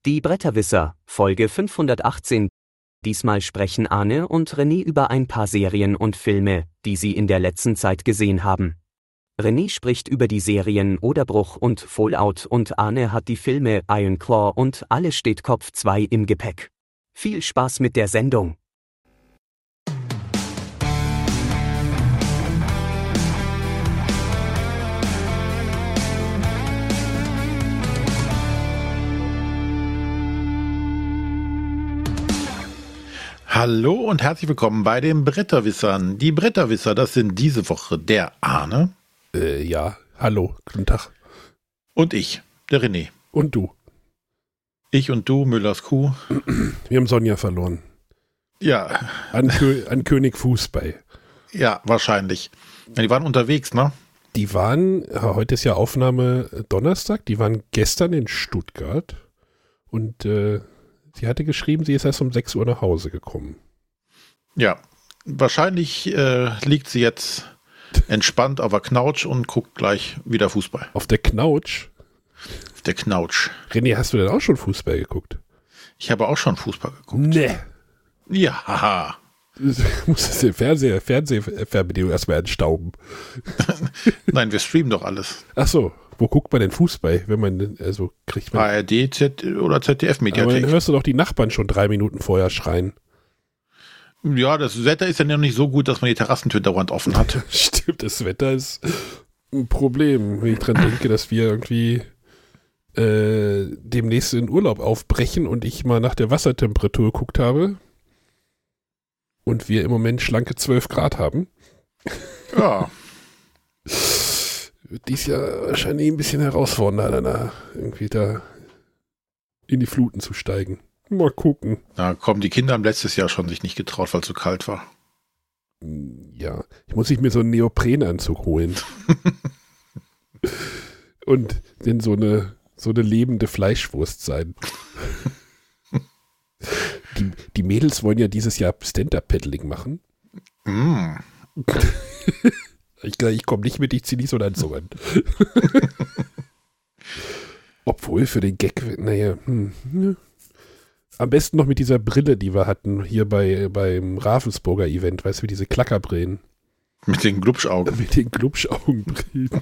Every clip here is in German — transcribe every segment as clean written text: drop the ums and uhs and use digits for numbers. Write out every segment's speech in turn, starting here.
Die Bretterwisser, Folge 518. Diesmal sprechen Arne und René über ein paar Serien und Filme, die sie in der letzten Zeit gesehen haben. René spricht über die Serien Oderbruch und Fallout und Arne hat die Filme Iron Claw und Alles steht Kopf 2 im Gepäck. Viel Spaß mit der Sendung! Hallo und herzlich willkommen bei den Bretterwissern. Die Bretterwisser, das sind diese Woche der Arne. Ja, hallo, guten Tag. Und ich, der René. Und du. Ich und du, Müllers Kuh. Wir haben Sonja verloren. Ja. An König Fußball. Ja, wahrscheinlich. Ja, die waren unterwegs, ne? Die waren, heute ist ja Aufnahme Donnerstag, die waren gestern in Stuttgart und sie hatte geschrieben, sie ist erst um 6 Uhr nach Hause gekommen. Ja, wahrscheinlich liegt sie jetzt entspannt auf der Couch und guckt gleich wieder Fußball. Auf der Couch? Auf der Couch. René, hast du denn auch schon Fußball geguckt? Ich habe auch schon Fußball geguckt. Nee. Ja, haha. Du musst den Fernsehverbindung erstmal entstauben. Nein, wir streamen doch alles. Ach so, wo guckt man denn Fußball, wenn man, also kriegt man... ARD oder ZDF-Mediathek. Aber dann hörst du doch die Nachbarn schon 3 Minuten vorher schreien. Ja, das Wetter ist ja noch nicht so gut, dass man die Terrassentür dauernd offen hat. Stimmt, das Wetter ist ein Problem, wenn ich dran denke, dass wir irgendwie demnächst in Urlaub aufbrechen und ich mal nach der Wassertemperatur geguckt habe und wir im Moment schlanke 12 Grad haben. Ja. Wird dies Jahr wahrscheinlich ein bisschen herausfordernder, da irgendwie da in die Fluten zu steigen. Mal gucken. Da kommen die Kinder haben letztes Jahr schon sich nicht getraut, weil es zu kalt war. Ja, ich muss mir so einen Neoprenanzug holen. Und denn so eine lebende Fleischwurst sein. Die Mädels wollen ja dieses Jahr Stand-Up-Paddling machen. Mm. Ich komme nicht mit, ich ziehe nicht so einen Anzug an. Obwohl für den Gag, naja, am besten noch mit dieser Brille, die wir hatten, hier beim Ravensburger Event, weißt du, diese Klackerbrillen. Mit den Glubschaugen. Mit den Glubschaugenbrillen.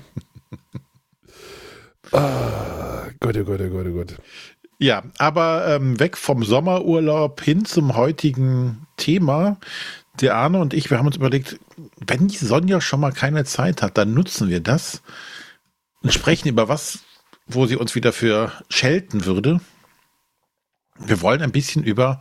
Gott, oh Gott, oh Gott, oh Gott. Ja, aber weg vom Sommerurlaub hin zum heutigen Thema. Der Arne und ich, wir haben uns überlegt, wenn die Sonja schon mal keine Zeit hat, dann nutzen wir das und sprechen über was, wo sie uns wieder für schelten würde. Wir wollen ein bisschen über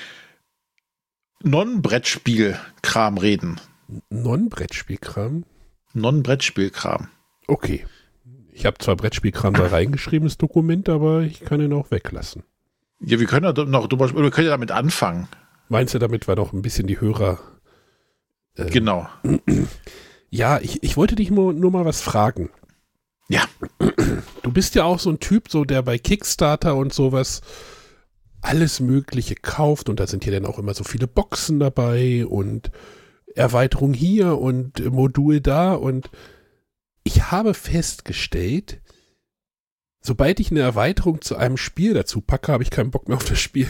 Non-Brettspiel-Kram reden. Non-Brettspiel-Kram? Non-Brettspiel-Kram. Okay. Ich habe zwar Brettspielkram da reingeschrieben, das Dokument, aber ich kann ihn auch weglassen. Ja, wir können ja damit anfangen. Meinst du, damit wir noch ein bisschen die Hörer... Genau. Ja, ich wollte dich nur mal was fragen. Ja. Du bist ja auch so ein Typ, so der bei Kickstarter und sowas alles Mögliche kauft und da sind ja dann auch immer so viele Boxen dabei und Erweiterung hier und Modul da und ich habe festgestellt, sobald ich eine Erweiterung zu einem Spiel dazu packe, habe ich keinen Bock mehr auf das Spiel.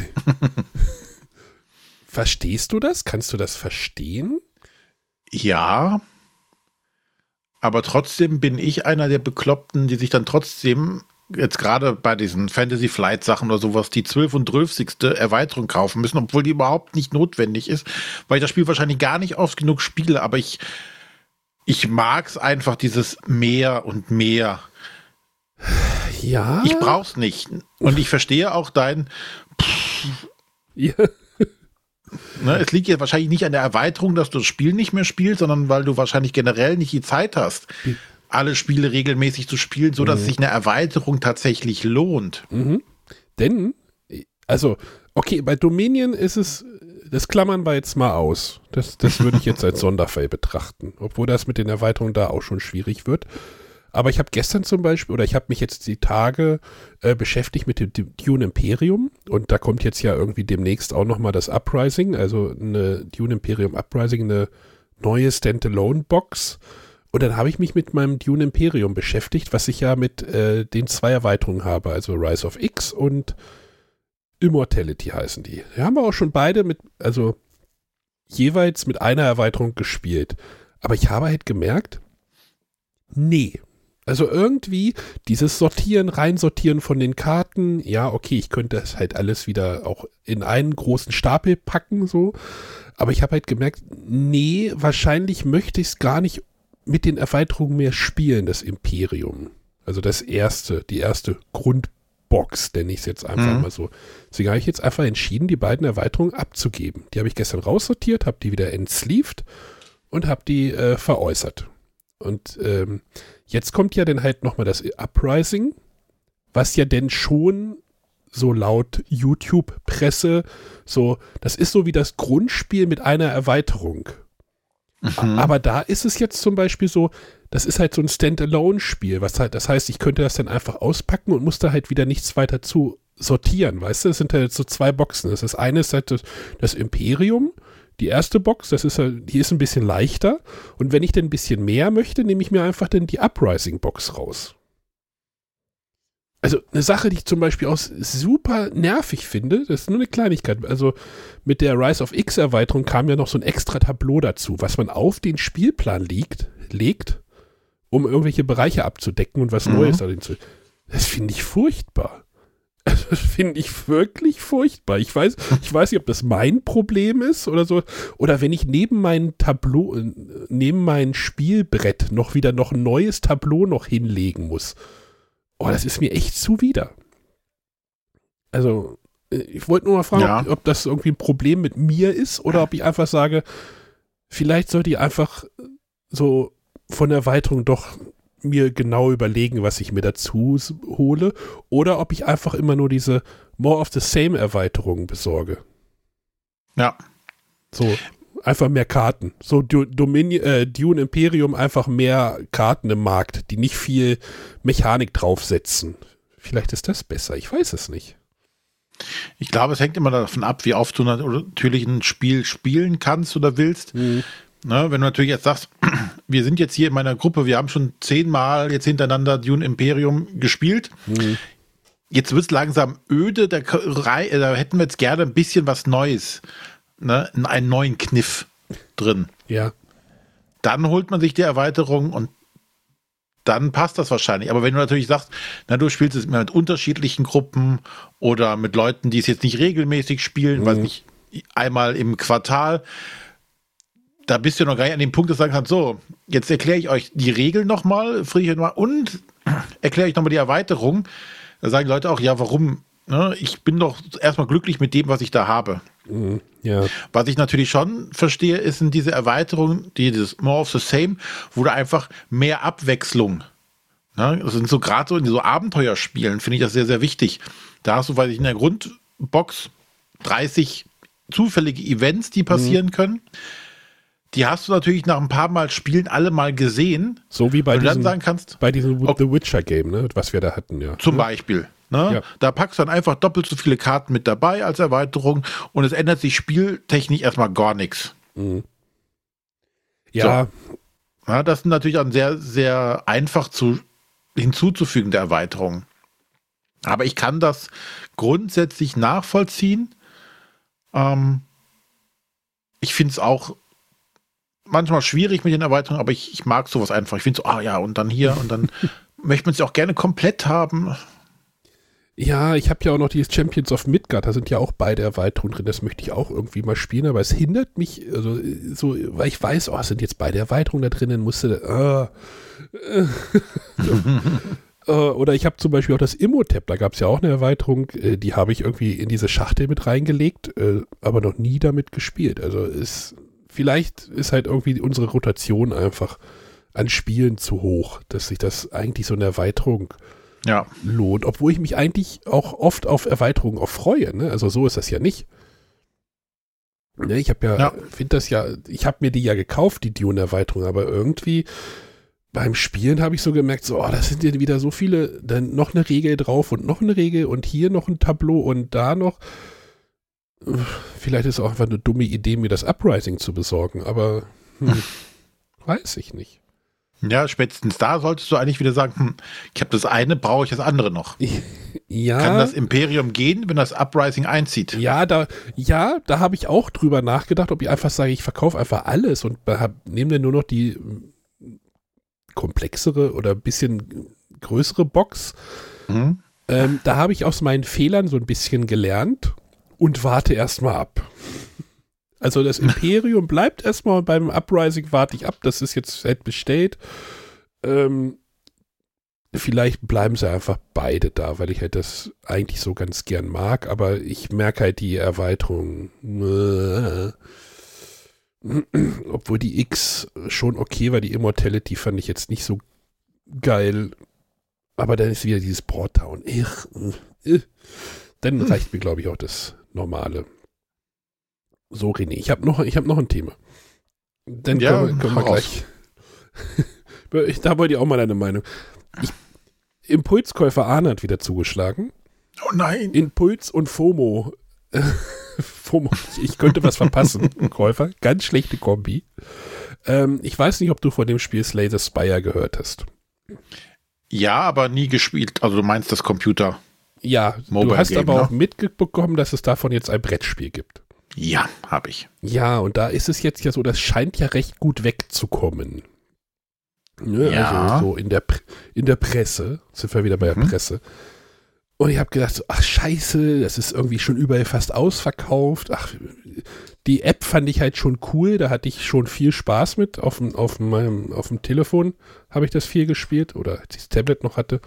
Verstehst du das? Kannst du das verstehen? Ja, aber trotzdem bin ich einer der Bekloppten, die sich dann trotzdem, jetzt gerade bei diesen Fantasy Flight Sachen oder sowas, die 12 und 12. Erweiterung kaufen müssen, obwohl die überhaupt nicht notwendig ist, weil ich das Spiel wahrscheinlich gar nicht oft genug spiele, aber ich mag es einfach, dieses mehr und mehr. Ja. Ich brauch's nicht. Und ich verstehe auch dein Ja. Ne, es liegt ja wahrscheinlich nicht an der Erweiterung, dass du das Spiel nicht mehr spielst, sondern weil du wahrscheinlich generell nicht die Zeit hast, alle Spiele regelmäßig zu spielen, sodass sich eine Erweiterung tatsächlich lohnt. Mhm. Denn, also, okay, bei Dominion ist es, das klammern wir jetzt mal aus. Das würde ich jetzt als Sonderfall betrachten, obwohl das mit den Erweiterungen da auch schon schwierig wird. Aber ich habe gestern zum Beispiel, oder ich habe mich jetzt die Tage beschäftigt mit dem Dune Imperium und da kommt jetzt ja irgendwie demnächst auch nochmal das Uprising, also eine Dune Imperium Uprising, eine neue Standalone-Box. Und dann habe ich mich mit meinem Dune Imperium beschäftigt, was ich ja mit den 2 Erweiterungen habe, also Rise of X und Immortality heißen die. Die haben wir auch schon beide jeweils mit einer Erweiterung gespielt. Aber ich habe halt gemerkt, nee. Also irgendwie dieses Reinsortieren von den Karten, ja, okay, ich könnte das halt alles wieder auch in einen großen Stapel packen, so. Aber ich habe halt gemerkt, nee, wahrscheinlich möchte ich es gar nicht mit den Erweiterungen mehr spielen, das Imperium. Also die erste Grundbox, nenne ich es jetzt einfach mal so. Deswegen habe ich jetzt einfach entschieden, die beiden Erweiterungen abzugeben. Die habe ich gestern raussortiert, habe die wieder entsleeved und habe die veräußert. Und jetzt kommt ja dann halt nochmal das Uprising, was ja denn schon so laut YouTube-Presse so, das ist so wie das Grundspiel mit einer Erweiterung. Aber da ist es jetzt zum Beispiel so, das ist halt so ein Standalone-Spiel, das heißt, ich könnte das dann einfach auspacken und muss da halt wieder nichts weiter zu sortieren, weißt du? Das sind halt so 2 Boxen. Das eine ist halt das Imperium, die erste Box, die ist ein bisschen leichter. Und wenn ich dann ein bisschen mehr möchte, nehme ich mir einfach dann die Uprising-Box raus. Also eine Sache, die ich zum Beispiel auch super nervig finde, das ist nur eine Kleinigkeit. Also mit der Rise of X-Erweiterung kam ja noch so ein extra Tableau dazu, was man auf den Spielplan legt, um irgendwelche Bereiche abzudecken und was Neues darin zu. Das finde ich furchtbar. Also das finde ich wirklich furchtbar. Ich weiß nicht, ob das mein Problem ist oder so. Oder wenn ich neben mein Spielbrett noch ein neues Tableau noch hinlegen muss. Oh, das ist mir echt zuwider. Also, ich wollte nur mal fragen, ob das irgendwie ein Problem mit mir ist oder ob ich einfach sage, vielleicht sollte ich einfach so von der Erweiterung doch mir genau überlegen, was ich mir dazu hole, oder ob ich einfach immer nur diese More of the Same Erweiterungen besorge. Ja. So, einfach mehr Karten. So Dune Imperium, einfach mehr Karten im Markt, die nicht viel Mechanik draufsetzen. Vielleicht ist das besser, ich weiß es nicht. Ich glaube, es hängt immer davon ab, wie oft du natürlich ein Spiel spielen kannst oder willst. Ne, wenn du natürlich jetzt sagst, wir sind jetzt hier in meiner Gruppe, wir haben schon 10-mal jetzt hintereinander Dune Imperium gespielt. Jetzt wird es langsam öde, da hätten wir jetzt gerne ein bisschen was Neues, ne, einen neuen Kniff drin. Ja. Dann holt man sich die Erweiterung und dann passt das wahrscheinlich. Aber wenn du natürlich sagst, na, du spielst es immer mit unterschiedlichen Gruppen oder mit Leuten, die es jetzt nicht regelmäßig spielen, weiß nicht, einmal im Quartal, da bist du noch gar nicht an dem Punkt, dass du sagen kannst, so, jetzt erkläre ich euch die Regeln nochmal, und erkläre ich nochmal die Erweiterung. Da sagen die Leute auch, ja, warum? Ne? Ich bin doch erstmal glücklich mit dem, was ich da habe. Ja. Was ich natürlich schon verstehe, sind diese Erweiterungen, dieses More of the Same, wo du einfach mehr Abwechslung, ne? Das sind so gerade so in so Abenteuerspielen, finde ich das sehr, sehr wichtig. Da hast du, weiß ich, in der Grundbox 30 zufällige Events, die passieren können. Die hast du natürlich nach ein paar Mal Spielen alle mal gesehen. So wie bei diesem The Witcher Game, ne, was wir da hatten, ja. Zum Beispiel. Ne? Ja. Da packst du dann einfach doppelt so viele Karten mit dabei als Erweiterung und es ändert sich spieltechnisch erstmal gar nichts. Ja. So. Ja, das sind natürlich auch sehr, sehr einfach hinzuzufügende Erweiterungen. Aber ich kann das grundsätzlich nachvollziehen. Ich finde es auch manchmal schwierig mit den Erweiterungen, aber ich mag sowas einfach. Ich finde so, und dann hier und dann möchte man es auch gerne komplett haben. Ja, ich habe ja auch noch dieses Champions of Midgard, da sind ja auch beide Erweiterungen drin, das möchte ich auch irgendwie mal spielen, aber es hindert mich, also so, weil ich weiß, es sind jetzt beide Erweiterungen da drin, dann musste oder ich habe zum Beispiel auch das Imhotep, da gab es ja auch eine Erweiterung, die habe ich irgendwie in diese Schachtel mit reingelegt, aber noch nie damit gespielt, also vielleicht ist halt irgendwie unsere Rotation einfach an Spielen zu hoch, dass sich das eigentlich so eine Erweiterung lohnt, obwohl ich mich eigentlich auch oft auf Erweiterungen auch freue, ne? Also so ist das ja nicht. Ne, ich habe ich habe mir die ja gekauft, die Dune-Erweiterung, aber irgendwie beim Spielen habe ich so gemerkt, so, das sind ja wieder so viele, dann noch eine Regel drauf und noch eine Regel und hier noch ein Tableau und da noch. Vielleicht ist es auch einfach eine dumme Idee, mir das Uprising zu besorgen, aber weiß ich nicht. Ja, spätestens da solltest du eigentlich wieder sagen, ich habe das eine, brauche ich das andere noch. Ja. Kann das Imperium gehen, wenn das Uprising einzieht? Ja, da habe ich auch drüber nachgedacht, ob ich einfach sage, ich verkaufe einfach alles und nehme dann nur noch die komplexere oder ein bisschen größere Box. Mhm. Da habe ich aus meinen Fehlern so ein bisschen gelernt und warte erstmal ab. Also das Imperium bleibt erstmal und beim Uprising warte ich ab, das ist jetzt halt bestellt. Vielleicht bleiben sie einfach beide da, weil ich halt das eigentlich so ganz gern mag, aber ich merke halt die Erweiterung. Obwohl die X schon okay war, die Immortality fand ich jetzt nicht so geil. Aber dann ist wieder dieses Broadtown. Dann reicht mir, glaube ich, auch das Normale. So, René, ich hab noch ein Thema. Dann können wir gleich. Da wollte ich auch mal deine Meinung. Impulskäufer Arne hat wieder zugeschlagen. Oh nein. Impuls und FOMO. FOMO. Ich könnte was verpassen. Käufer. Ganz schlechte Kombi. Ich weiß nicht, ob du von dem Spiel Slay the Spire gehört hast. Ja, aber nie gespielt. Also du meinst das Computer. Ja, Mobile du hast Game, aber ne? auch mitbekommen, dass es davon jetzt ein Brettspiel gibt. Ja, habe ich. Ja, und da ist es jetzt ja so, das scheint ja recht gut wegzukommen. Ne? Ja. Also so in der Presse, sind wir wieder bei der Presse. Und ich habe gedacht, so, ach scheiße, das ist irgendwie schon überall fast ausverkauft. Ach, die App fand ich halt schon cool, da hatte ich schon viel Spaß mit. Auf dem Telefon habe ich das viel gespielt oder als ich das Tablet noch hatte.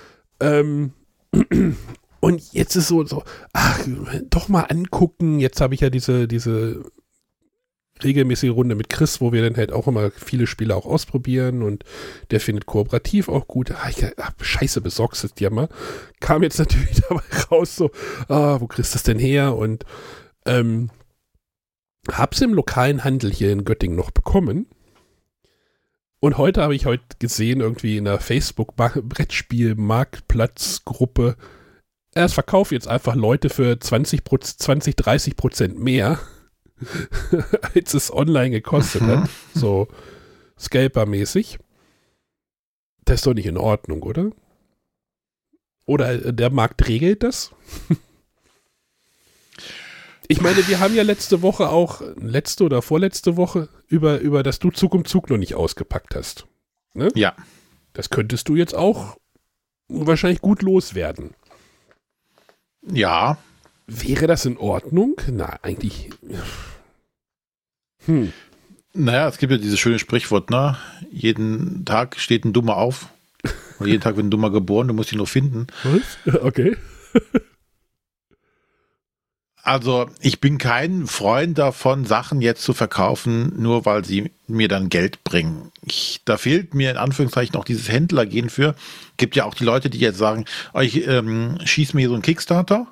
Und jetzt ist so, ach, doch mal angucken. Jetzt habe ich ja diese regelmäßige Runde mit Chris, wo wir dann halt auch immer viele Spiele auch ausprobieren und der findet kooperativ auch gut. Scheiße, besorgst es dir mal. Kam jetzt natürlich dabei raus, so, wo kriegst du das denn her? Und hab's im lokalen Handel hier in Göttingen noch bekommen. Und heute habe ich gesehen, irgendwie in der Facebook-Brettspiel-Marktplatz-Gruppe, es verkauft jetzt einfach Leute für 20-30% mehr, als es online gekostet hat. So Scalper-mäßig. Das ist doch nicht in Ordnung, oder? Oder der Markt regelt das? Ich meine, wir haben ja letzte oder vorletzte Woche über das du Zug um Zug noch nicht ausgepackt hast. Ne? Ja. Das könntest du jetzt auch wahrscheinlich gut loswerden. Ja. Wäre das in Ordnung? Na, eigentlich. Naja, es gibt ja dieses schöne Sprichwort, ne? Jeden Tag steht ein Dummer auf. Oder jeden Tag wird ein Dummer geboren, du musst ihn nur finden. Was? Okay. Also, ich bin kein Freund davon, Sachen jetzt zu verkaufen, nur weil sie mir dann Geld bringen. Da fehlt mir in Anführungszeichen auch dieses Händlergehen für. Gibt ja auch die Leute, die jetzt sagen, ich schieß mir hier so einen Kickstarter.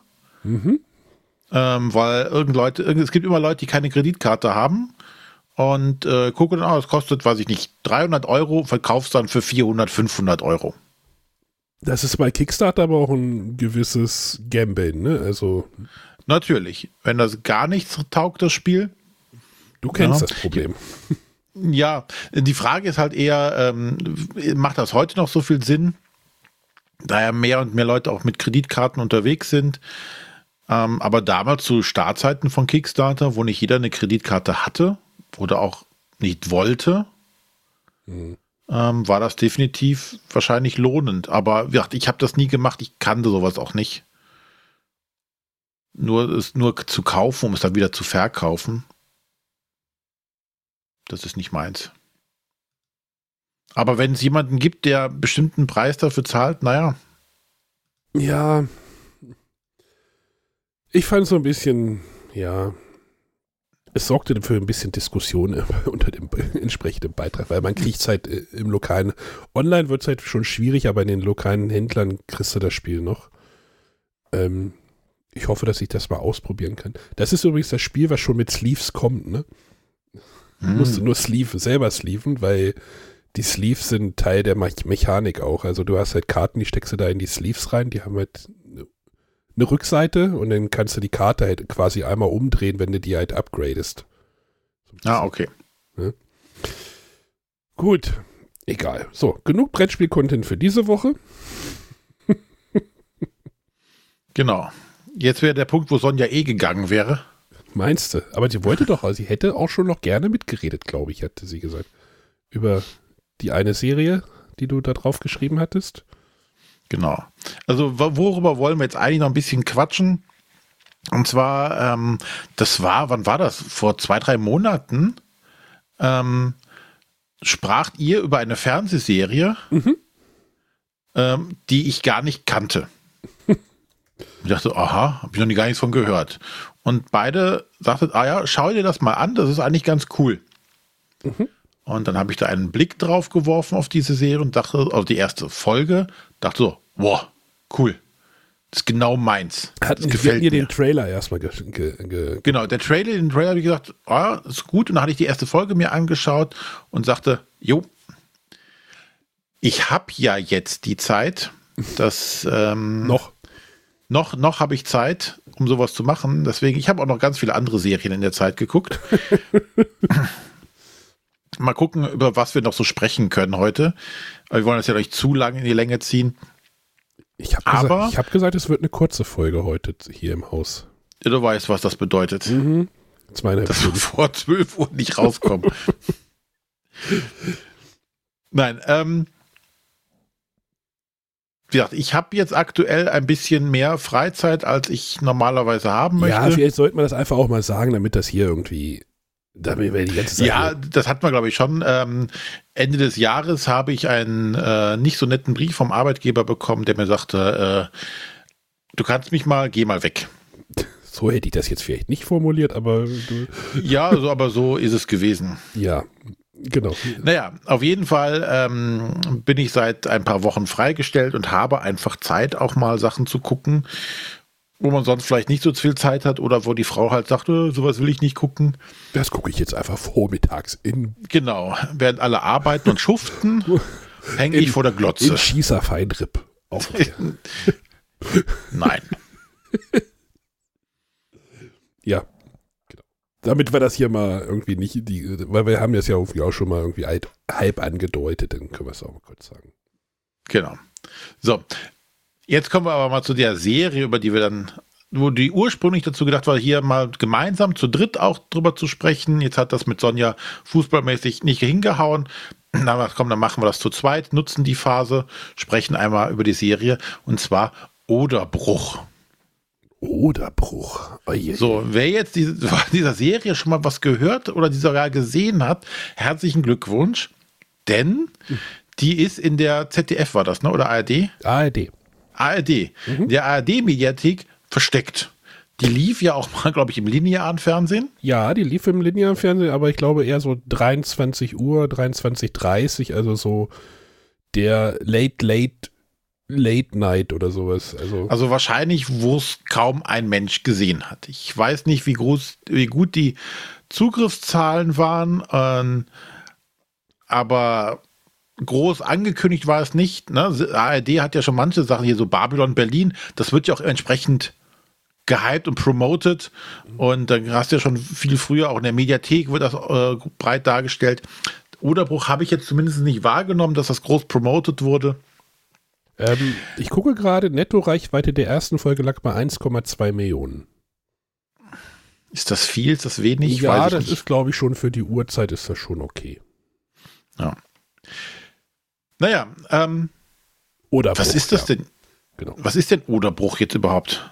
Weil es gibt immer Leute, die keine Kreditkarte haben und gucken dann, es kostet, weiß ich nicht, 300 Euro, verkaufst dann für 400, 500 Euro. Das ist bei Kickstarter aber auch ein gewisses Gambeln, ne? Also natürlich. Wenn das gar nichts taugt, das Spiel. Du kennst das Problem. Ja, die Frage ist halt eher, macht das heute noch so viel Sinn? Da ja mehr und mehr Leute auch mit Kreditkarten unterwegs sind. Aber damals zu Startzeiten von Kickstarter, wo nicht jeder eine Kreditkarte hatte oder auch nicht wollte, war das definitiv wahrscheinlich lohnend. Aber ich habe das nie gemacht, ich kannte sowas auch nicht. Nur zu kaufen, um es dann wieder zu verkaufen, das ist nicht meins. Aber wenn es jemanden gibt, der einen bestimmten Preis dafür zahlt, naja. Ja. Ich fand es so ein bisschen, ja, es sorgte für ein bisschen Diskussion unter dem entsprechenden Beitrag, weil man kriegt es halt im lokalen, online wird es halt schon schwierig, aber in den lokalen Händlern kriegst du das Spiel noch. Ich hoffe, dass ich das mal ausprobieren kann. Das ist übrigens das Spiel, was schon mit Sleeves kommt, ne? Du musst nur selber sleeven, weil die Sleeves sind Teil der Mechanik auch. Also du hast halt Karten, die steckst du da in die Sleeves rein, die haben halt eine Rückseite und dann kannst du die Karte halt quasi einmal umdrehen, wenn du die halt upgradest. Okay. Ja. Gut. Egal. So, genug Brettspiel-Content für diese Woche. Genau. Jetzt wäre der Punkt, wo Sonja gegangen wäre. Meinst du? Aber sie wollte doch, also sie hätte auch schon noch gerne mitgeredet, glaube ich, hatte sie gesagt. Über die eine Serie, die du da drauf geschrieben hattest. Genau. Also worüber wollen wir jetzt eigentlich noch ein bisschen quatschen? Und zwar, wann war das? Vor 2-3 Monaten spracht ihr über eine Fernsehserie, die ich gar nicht kannte. Ich dachte, aha, habe ich noch gar nichts von gehört. Und beide sagten, schau dir das mal an, das ist eigentlich ganz cool. Und dann habe ich da einen Blick drauf geworfen auf diese Serie und dachte, auf die erste Folge, dachte so, wow, cool. Das ist genau meins. Das gefällt mir. Den Trailer erstmal Genau, den Trailer habe ich gesagt, ist gut. Und dann hatte ich die erste Folge mir angeschaut und sagte, ich habe ja jetzt die Zeit, dass noch habe ich Zeit, um sowas zu machen. Deswegen, ich habe auch noch ganz viele andere Serien in der Zeit geguckt. Mal gucken, über was wir noch so sprechen können heute. Aber wir wollen das ja nicht zu lange in die Länge ziehen. Ich habe gesagt, es wird eine kurze Folge heute hier im Haus. Ja, du weißt, was das bedeutet. Dass wir vor 12 Uhr nicht rauskommen. Nein, wie gesagt, ich habe jetzt aktuell ein bisschen mehr Freizeit, als ich normalerweise haben möchte. Ja, vielleicht sollte man das einfach auch mal sagen, damit das hier irgendwie, damit wir die ganze Zeit. Ja, das hat man, glaube ich, schon. Ende des Jahres habe ich einen nicht so netten Brief vom Arbeitgeber bekommen, der mir sagte, du kannst mich mal, geh mal weg. So hätte ich das jetzt vielleicht nicht formuliert, aber ja, aber so ist es gewesen. Ja. Genau. Naja, auf jeden Fall bin ich seit ein paar Wochen freigestellt und habe einfach Zeit, auch mal Sachen zu gucken, wo man sonst vielleicht nicht so viel Zeit hat oder wo die Frau halt sagt, sowas will ich nicht gucken. Das gucke ich jetzt einfach vormittags in. Genau, während alle arbeiten und schuften, hänge ich vor der Glotze. In Schießerfeinripp. Nein. Ja. Damit wir das hier mal irgendwie nicht, weil wir haben das ja irgendwie auch schon mal irgendwie halb angedeutet, dann können wir es auch mal kurz sagen. Genau. So, jetzt kommen wir aber mal zu der Serie, über die wir dann, wo die ursprünglich dazu gedacht war, hier mal gemeinsam zu dritt auch drüber zu sprechen. Jetzt hat das mit Sonja fußballmäßig nicht hingehauen. Dann machen wir das zu zweit, nutzen die Phase, sprechen einmal über die Serie und zwar Oderbruch. Oderbruch. Oje. So, wer jetzt dieser Serie schon mal was gehört oder die sogar gesehen hat, herzlichen Glückwunsch, denn die ist in der ZDF, war das, ne? Oder ARD? ARD. In der ARD-Mediathek versteckt. Die lief ja auch mal, glaube ich, im linearen Fernsehen. Ja, die lief im linearen Fernsehen, aber ich glaube eher so 23 Uhr, 23:30, also so der Late Night oder sowas. Also wahrscheinlich, wo es kaum ein Mensch gesehen hat. Ich weiß nicht, wie gut die Zugriffszahlen waren, aber groß angekündigt war es nicht. Ne? ARD hat ja schon manche Sachen hier, so Babylon Berlin, das wird ja auch entsprechend gehypt und promoted und dann hast du ja schon viel früher, auch in der Mediathek wird das breit dargestellt. Oderbruch habe ich jetzt zumindest nicht wahrgenommen, dass das groß promoted wurde. Ich gucke gerade, Netto-Reichweite der ersten Folge lag bei 1,2 Millionen. Ist das viel? Ist das wenig? Ja, das ist, glaube ich, schon für die Uhrzeit ist das schon okay. Ja. Naja, Oderbruch, was ist das denn? Genau. Was ist denn Oderbruch jetzt überhaupt?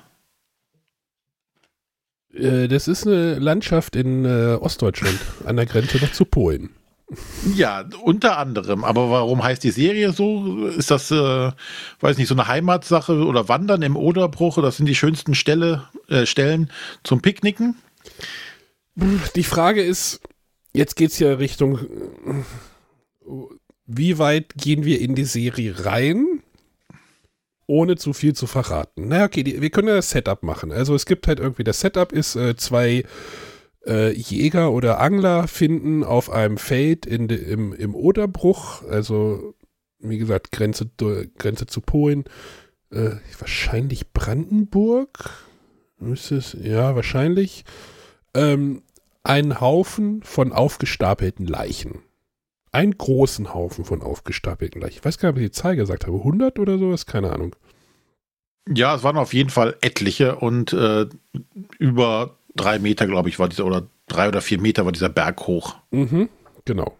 Das ist eine Landschaft in Ostdeutschland, an der Grenze noch zu Polen. Ja, unter anderem. Aber warum heißt die Serie so? Ist das, weiß nicht, so eine Heimatsache oder Wandern im Oderbruch? Das sind die schönsten Stellen zum Picknicken? Die Frage ist, jetzt geht es ja Richtung, wie weit gehen wir in die Serie rein, ohne zu viel zu verraten? Na okay, wir können ja das Setup machen. Also es gibt halt irgendwie, das Setup ist zwei Jäger oder Angler finden auf einem Feld im Oderbruch, also wie gesagt, Grenze zu Polen, wahrscheinlich Brandenburg, müsste es, ja, wahrscheinlich, einen Haufen von aufgestapelten Leichen. einen großen Haufen von aufgestapelten Leichen. Ich weiß gar nicht, ob ich die Zahl gesagt habe. 100 oder sowas? Keine Ahnung. Ja, es waren auf jeden Fall etliche und über 3 Meter, glaube ich, war dieser, oder 3 oder 4 Meter war dieser Berg hoch. Mhm, genau.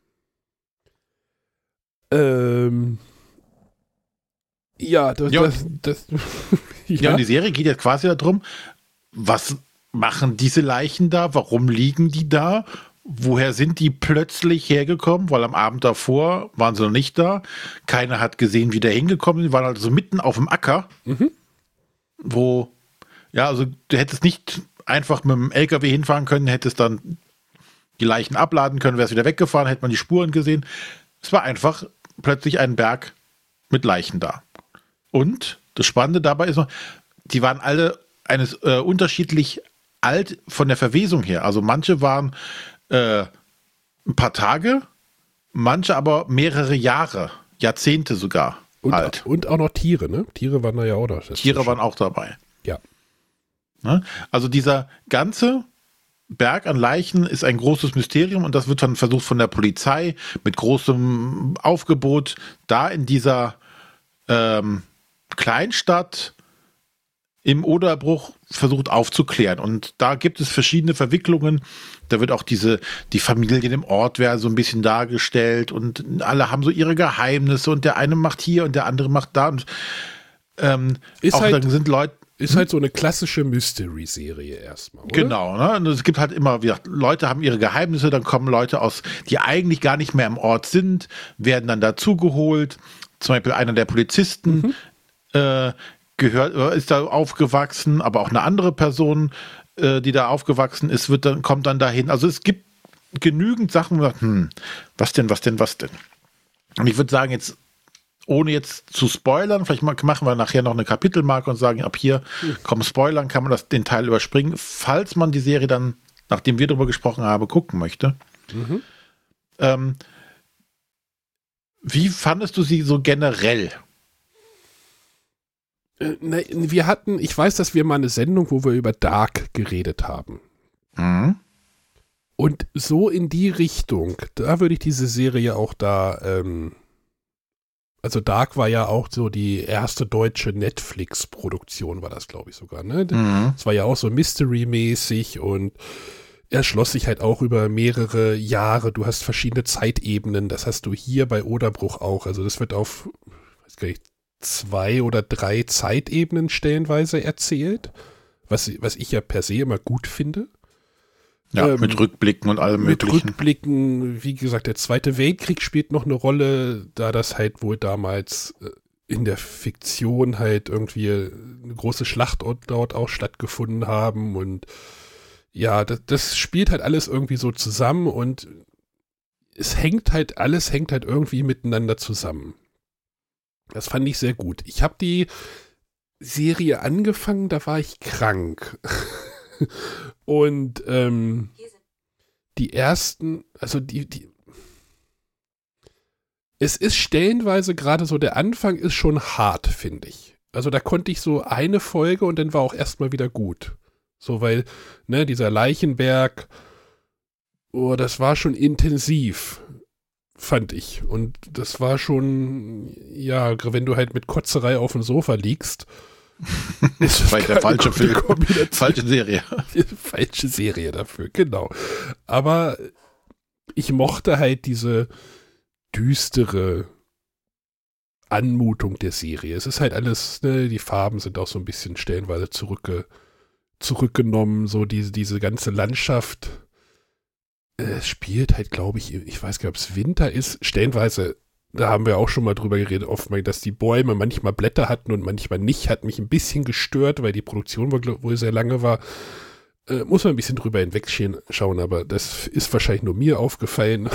Ja, das Ja, ja. und die Serie geht jetzt quasi darum, was machen diese Leichen da? Warum liegen die da? Woher sind die plötzlich hergekommen? Weil am Abend davor waren sie noch nicht da. Keiner hat gesehen, wie der hingekommen ist. Die waren also mitten auf dem Acker, wo, ja, also du hättest nicht einfach mit dem LKW hinfahren können, hättest dann die Leichen abladen können, wärst wieder weggefahren, hätte man die Spuren gesehen. Es war einfach plötzlich ein Berg mit Leichen da. Und das Spannende dabei ist noch, die waren alle eines unterschiedlich alt von der Verwesung her. Also manche waren ein paar Tage, manche aber mehrere Jahre, Jahrzehnte sogar alt. Und auch noch Tiere, ne? Tiere waren da ja auch noch. Tiere waren auch dabei. Ja. Ne? Also dieser ganze Berg an Leichen ist ein großes Mysterium und das wird dann versucht von der Polizei mit großem Aufgebot da in dieser Kleinstadt im Oderbruch versucht aufzuklären. Und da gibt es verschiedene Verwicklungen. Da wird auch die Familien im Ort werden so ein bisschen dargestellt und alle haben so ihre Geheimnisse und der eine macht hier und der andere macht da. Und ist auch halt, dann sind Leute. Ist halt so eine klassische Mystery-Serie erstmal, oder? Genau, ne? Und es gibt halt immer, wie gesagt, Leute haben ihre Geheimnisse, dann kommen Leute aus, die eigentlich gar nicht mehr im Ort sind, werden dann dazugeholt. Zum Beispiel einer der Polizisten ist da aufgewachsen, aber auch eine andere Person, die da aufgewachsen ist, kommt dann dahin. Also es gibt genügend Sachen, was denn? Und ich würde sagen, jetzt, ohne jetzt zu spoilern, vielleicht machen wir nachher noch eine Kapitelmarke und sagen, ab hier, spoilern, kann man den Teil überspringen, falls man die Serie dann, nachdem wir darüber gesprochen haben, gucken möchte. Wie fandest du sie so generell? Ich weiß, dass wir mal eine Sendung, wo wir über Dark geredet haben. Und so in die Richtung, da würde ich diese Serie auch da, also Dark war ja auch so die erste deutsche Netflix-Produktion, war das, glaube ich, sogar, ne? Das war ja auch so Mystery-mäßig und er schloss sich halt auch über mehrere Jahre. Du hast verschiedene Zeitebenen, das hast du hier bei Oderbruch auch. Also das wird auf, weiß gar nicht, 2 oder 3 Zeitebenen stellenweise erzählt, was ich ja per se immer gut finde. Ja, mit Rückblicken und allem Möglichen. Mit Rückblicken, wie gesagt, der Zweite Weltkrieg spielt noch eine Rolle, da das halt wohl damals in der Fiktion halt irgendwie eine große Schlacht dort auch stattgefunden haben und ja, das spielt halt alles irgendwie so zusammen und alles hängt halt irgendwie miteinander zusammen. Das fand ich sehr gut. Ich habe die Serie angefangen, da war ich krank. Und die ersten, also es ist stellenweise gerade so, der Anfang ist schon hart, finde ich. Also da konnte ich so eine Folge und dann war auch erstmal wieder gut. So, weil, ne, dieser Leichenberg, das war schon intensiv. Fand ich. Und das war schon, ja, wenn du halt mit Kotzerei auf dem Sofa liegst, ist das der falsche Film. Falsche Serie. Falsche Serie dafür, genau. Aber ich mochte halt diese düstere Anmutung der Serie. Es ist halt alles, ne, die Farben sind auch so ein bisschen stellenweise zurückgenommen, so diese ganze Landschaft. Es spielt halt, glaube ich weiß gar nicht, ob es Winter ist. Stellenweise, da haben wir auch schon mal drüber geredet, oftmals, dass die Bäume manchmal Blätter hatten und manchmal nicht. Hat mich ein bisschen gestört, weil die Produktion wohl sehr lange war. Muss man ein bisschen drüber hinwegschauen, aber das ist wahrscheinlich nur mir aufgefallen.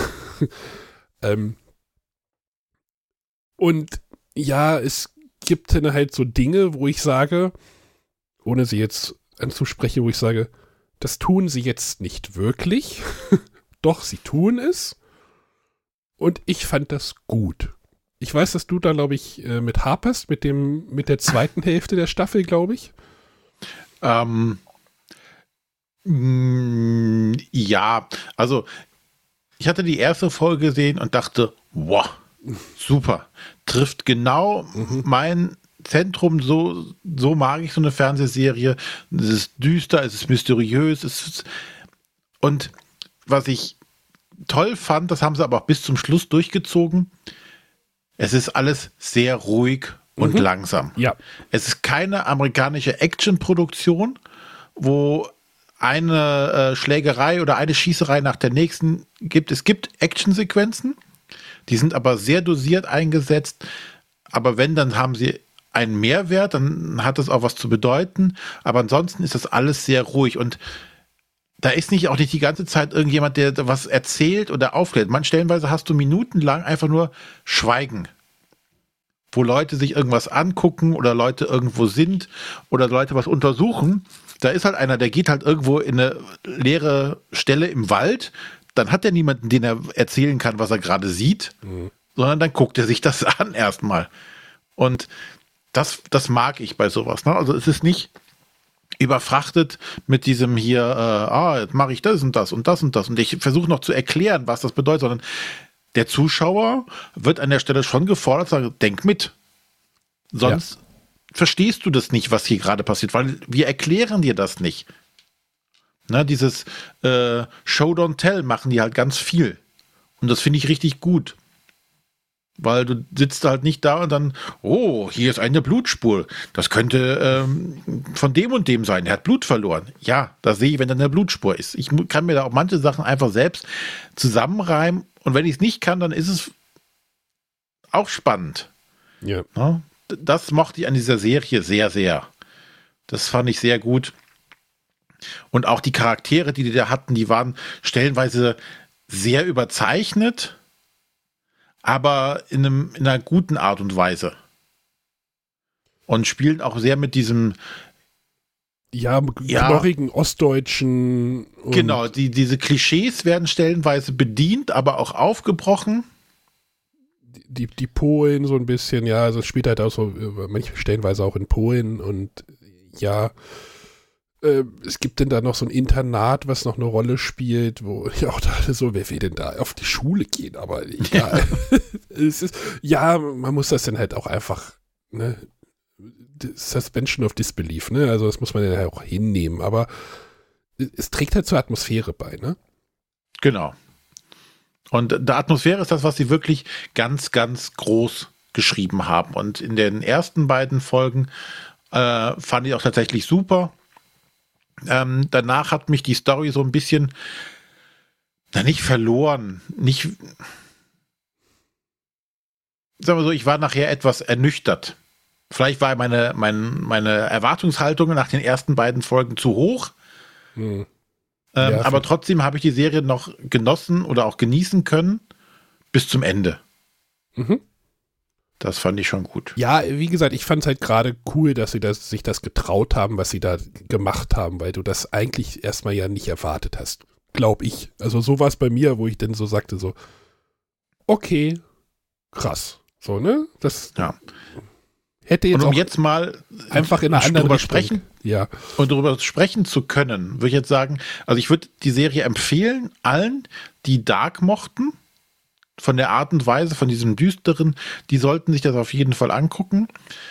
Und ja, es gibt dann halt so Dinge, wo ich sage, ohne sie jetzt anzusprechen, wo ich sage, das tun sie jetzt nicht wirklich. Doch, sie tun es. Und ich fand das gut. Ich weiß, dass du da, glaube ich, mit haperst, mit der zweiten Hälfte der Staffel, glaube ich. Ja, also ich hatte die erste Folge gesehen und dachte, wow, super, trifft genau mein Zentrum, so mag ich so eine Fernsehserie. Es ist düster, es ist mysteriös, und was ich toll fand, das haben sie aber auch bis zum Schluss durchgezogen, es ist alles sehr ruhig und langsam. Ja. Es ist keine amerikanische Action-Produktion, wo eine Schlägerei oder eine Schießerei nach der nächsten gibt. Es gibt Actionsequenzen, die sind aber sehr dosiert eingesetzt. Aber wenn, dann haben sie einen Mehrwert, dann hat das auch was zu bedeuten. Aber ansonsten ist das alles sehr ruhig. Und da ist auch nicht die ganze Zeit irgendjemand, der was erzählt oder aufklärt. Stellenweise hast du minutenlang einfach nur Schweigen, wo Leute sich irgendwas angucken oder Leute irgendwo sind oder Leute was untersuchen. Da ist halt einer, der geht halt irgendwo in eine leere Stelle im Wald, dann hat er niemanden, den er erzählen kann, was er gerade sieht, sondern dann guckt er sich das an erstmal. Und das mag ich bei sowas. Ne? Also es ist nicht überfrachtet mit diesem hier, jetzt mache ich das und das und das und das. Und ich versuche noch zu erklären, was das bedeutet, sondern der Zuschauer wird an der Stelle schon gefordert, sagen, denk mit. Sonst verstehst du das nicht, was hier gerade passiert, weil wir erklären dir das nicht. Na, dieses Show Don't Tell machen die halt ganz viel. Und das finde ich richtig gut. Weil du sitzt halt nicht da und dann, oh, hier ist eine Blutspur. Das könnte von dem und dem sein. Er hat Blut verloren. Ja, das sehe ich, wenn da eine Blutspur ist. Ich kann mir da auch manche Sachen einfach selbst zusammenreimen. Und wenn ich es nicht kann, dann ist es auch spannend. Ja. Na? Das mochte ich an dieser Serie sehr, sehr. Das fand ich sehr gut. Und auch die Charaktere, die da hatten, die waren stellenweise sehr überzeichnet, aber in einer guten Art und Weise. Und spielen auch sehr mit diesem knorrigen Ostdeutschen. Genau, diese Klischees werden stellenweise bedient, aber auch aufgebrochen. Die Polen so ein bisschen, ja, also es spielt halt auch so, manche stellenweise auch in Polen und ja, es gibt denn da noch so ein Internat, was noch eine Rolle spielt, wo ich auch dachte so, wer will denn da auf die Schule gehen, aber egal. Es ist, ja, man muss das dann halt auch einfach, ne, Suspension of Disbelief, ne, also das muss man ja halt auch hinnehmen, aber es trägt halt zur Atmosphäre bei, ne? Genau. Und der Atmosphäre ist das, was sie wirklich ganz, ganz groß geschrieben haben. Und in den ersten beiden Folgen fand ich auch tatsächlich super. Danach hat mich die Story so ein bisschen, nicht verloren, sagen wir so, ich war nachher etwas ernüchtert. Vielleicht war meine Erwartungshaltung nach den ersten beiden Folgen zu hoch. Aber trotzdem habe ich die Serie noch genossen oder auch genießen können bis zum Ende. Das fand ich schon gut. Ja, wie gesagt, ich fand es halt gerade cool, dass sie sich das getraut haben, was sie da gemacht haben, weil du das eigentlich erstmal ja nicht erwartet hast. Glaub ich. Also so war es bei mir, wo ich dann so sagte so, okay, krass. So, ne? Das hätte jetzt und auch jetzt mal einfach in einer anderen drüber Richtung sprechen. Ja. Und darüber sprechen zu können, würde ich jetzt sagen, also ich würde die Serie empfehlen, allen, die Dark mochten, von der Art und Weise, von diesem Düsteren, die sollten sich das auf jeden Fall angucken.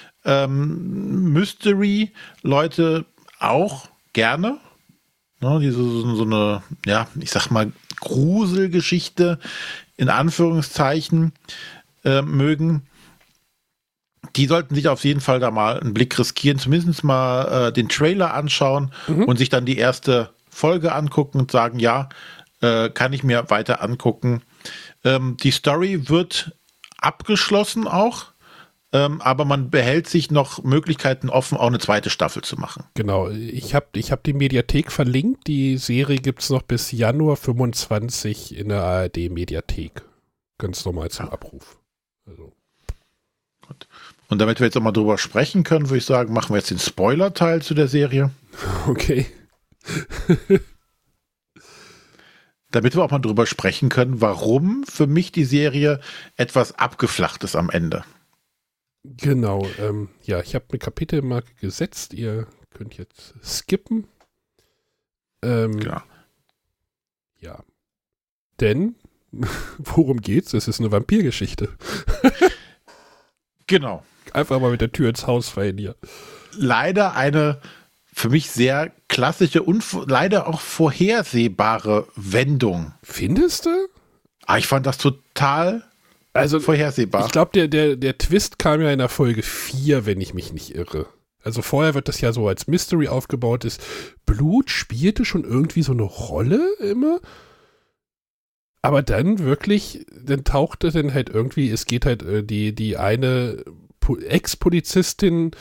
Mystery, Leute auch gerne. Ne, so eine, ja, ich sag mal, Gruselgeschichte in Anführungszeichen mögen. Die sollten sich auf jeden Fall da mal einen Blick riskieren, zumindest mal den Trailer anschauen und sich dann die erste Folge angucken und sagen, ja, kann ich mir weiter angucken. Die Story wird abgeschlossen auch, aber man behält sich noch Möglichkeiten offen, auch eine zweite Staffel zu machen. Genau, ich hab die Mediathek verlinkt, die Serie gibt es noch bis Januar 25 in der ARD-Mediathek. Ganz normal zum Abruf. Also. Und damit wir jetzt auch mal drüber sprechen können, würde ich sagen, machen wir jetzt den Spoiler-Teil zu der Serie. Okay. Damit wir auch mal drüber sprechen können, warum für mich die Serie etwas abgeflacht ist am Ende. Genau, ja, ich habe eine Kapitelmarke gesetzt. Ihr könnt jetzt skippen. Genau. Ja. Denn Worum geht's? Es ist eine Vampirgeschichte. Genau. Einfach mal mit der Tür ins Haus fallen hier. Leider eine für mich sehr klassische und leider auch vorhersehbare Wendung. Findest du? Ich fand das total vorhersehbar. Ich glaube, der Twist kam ja in der Folge 4, wenn ich mich nicht irre. Also vorher wird das ja so als Mystery aufgebaut. Blut spielte schon irgendwie so eine Rolle immer. Aber dann wirklich, dann tauchte dann halt irgendwie, es geht halt die eine Ex-Polizistin,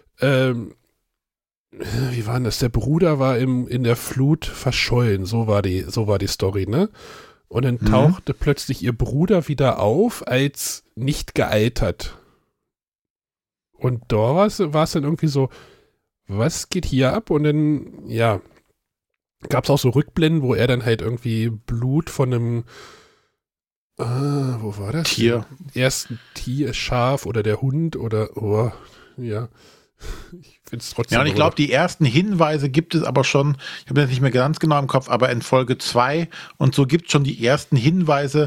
wie war denn das? Der Bruder war in der Flut verschollen, so war die Story, ne? Und dann tauchte plötzlich ihr Bruder wieder auf, als nicht gealtert. Und da war es dann irgendwie so, was geht hier ab? Und dann, ja, gab es auch so Rückblenden, wo er dann halt irgendwie Blut von einem, wo war das? Tier. Erst ein Tier, Schaf oder der Hund oder, ja. Ich finde es trotzdem. Ja, und ich glaube, die ersten Hinweise gibt es aber schon, ich habe das nicht mehr ganz genau im Kopf, aber in Folge 2 und so gibt es schon die ersten Hinweise,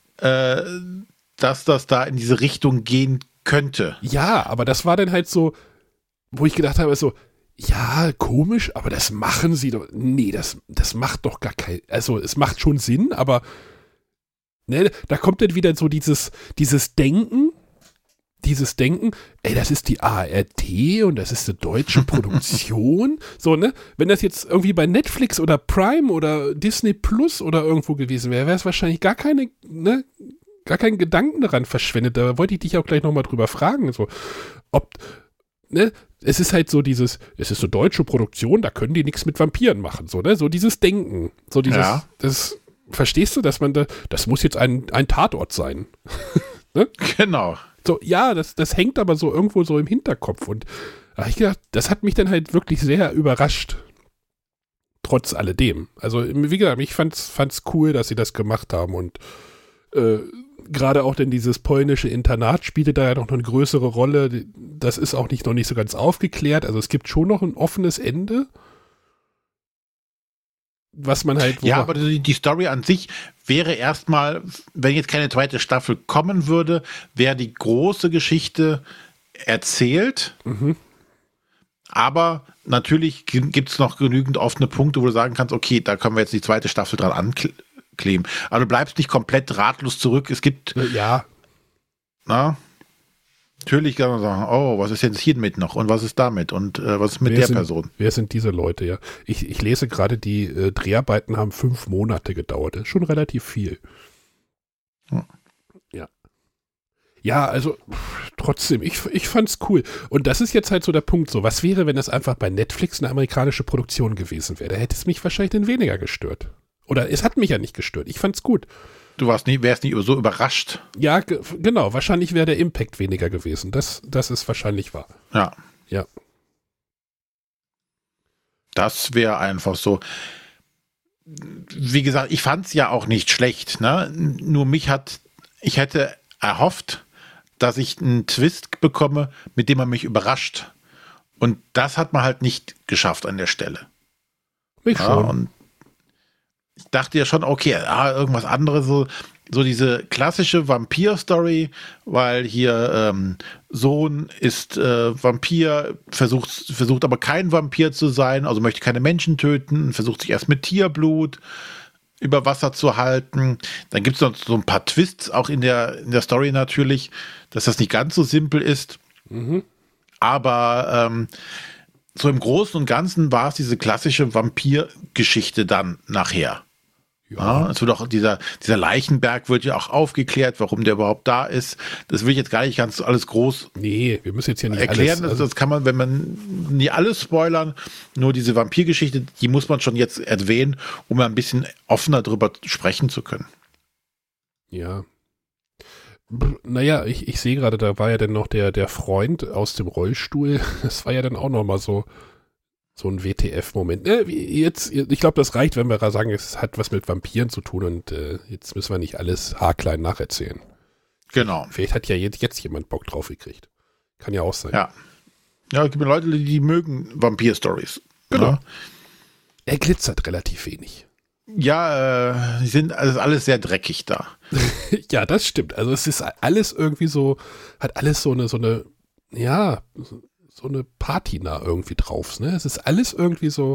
dass das da in diese Richtung gehen könnte. Ja, aber das war dann halt so, wo ich gedacht habe, so, ja, komisch, aber das machen sie doch. Nee, das macht doch gar kein. Also, es macht schon Sinn, aber ne, da kommt dann wieder so dieses Denken, ey, das ist die ARD und das ist eine deutsche Produktion. So, ne? Wenn das jetzt irgendwie bei Netflix oder Prime oder Disney Plus oder irgendwo gewesen wäre, wäre es wahrscheinlich gar keinen Gedanken daran verschwendet. Da wollte ich dich auch gleich nochmal drüber fragen. So, ob, ne? Es ist halt so es ist eine deutsche Produktion, da können die nichts mit Vampiren machen. So, ne? So dieses Denken. So dieses, ja. Das, verstehst du, dass man das muss jetzt ein Tatort sein. Ne? Genau. So, ja, das hängt aber so irgendwo so im Hinterkopf und ich gedacht, das hat mich dann halt wirklich sehr überrascht. Trotz alledem. Also, wie gesagt, ich fand's cool, dass sie das gemacht haben und gerade auch denn dieses polnische Internat spielte da ja noch eine größere Rolle. Das ist auch noch nicht so ganz aufgeklärt. Also, es gibt schon noch ein offenes Ende. Was man halt. Ja, aber die Story an sich wäre erstmal, wenn jetzt keine zweite Staffel kommen würde, wäre die große Geschichte erzählt. Mhm. Aber natürlich gibt es noch genügend offene Punkte, wo du sagen kannst, okay, da können wir jetzt die zweite Staffel dran ankleben. Aber du bleibst nicht komplett ratlos zurück. Es gibt. Ja. Natürlich kann man sagen, oh, was ist jetzt hier mit noch und was ist damit und was ist mit der Person? Wer sind diese Leute, ja? Ich lese gerade, die Dreharbeiten haben 5 Monate gedauert. Das ist schon relativ viel. Ja. Ja, also trotzdem, ich fand's cool. Und das ist jetzt halt so der Punkt, so, was wäre, wenn das einfach bei Netflix eine amerikanische Produktion gewesen wäre? Da hätte es mich wahrscheinlich dann weniger gestört. Oder es hat mich ja nicht gestört. Ich fand's gut. Du wärst nicht so überrascht. Ja, genau. Wahrscheinlich wäre der Impact weniger gewesen. Das ist wahrscheinlich wahr. Ja. Ja. Das wäre einfach so. Wie gesagt, ich fand es ja auch nicht schlecht. Ne? Nur ich hätte erhofft, dass ich einen Twist bekomme, mit dem man mich überrascht. Und das hat man halt nicht geschafft an der Stelle. Mich schon. Ja, und ich dachte ja schon, okay, irgendwas anderes, so diese klassische Vampir-Story, weil hier Sohn ist Vampir, versucht aber kein Vampir zu sein, also möchte keine Menschen töten, versucht sich erst mit Tierblut über Wasser zu halten. Dann gibt es noch so ein paar Twists, auch in der Story natürlich, dass das nicht ganz so simpel ist. Mhm. Aber so im Großen und Ganzen war es diese klassische Vampir-Geschichte dann nachher. Ja, es wird auch dieser Leichenberg wird ja auch aufgeklärt, warum der überhaupt da ist. Das will ich jetzt gar nicht ganz alles groß wir müssen jetzt ja nicht erklären. alles, das kann man, wenn man nie alles spoilern, nur diese Vampirgeschichte, die muss man schon jetzt erwähnen, um ein bisschen offener drüber sprechen zu können. Ja. Naja, ich sehe gerade, da war ja dann noch der Freund aus dem Rollstuhl. Das war ja dann auch nochmal so ein WTF-Moment. Ich glaube, das reicht, wenn wir sagen, es hat was mit Vampiren zu tun und jetzt müssen wir nicht alles haarklein nacherzählen. Genau. Vielleicht hat ja jetzt jemand Bock drauf gekriegt. Kann ja auch sein. Ja, es gibt Leute, die mögen Vampir-Stories. Genau. Ja. Er glitzert relativ wenig. Ja, die sind also alles sehr dreckig da. Ja, das stimmt. Also es ist alles irgendwie so, hat alles so eine, ja, so eine Patina irgendwie drauf. Ne? Es ist alles irgendwie so,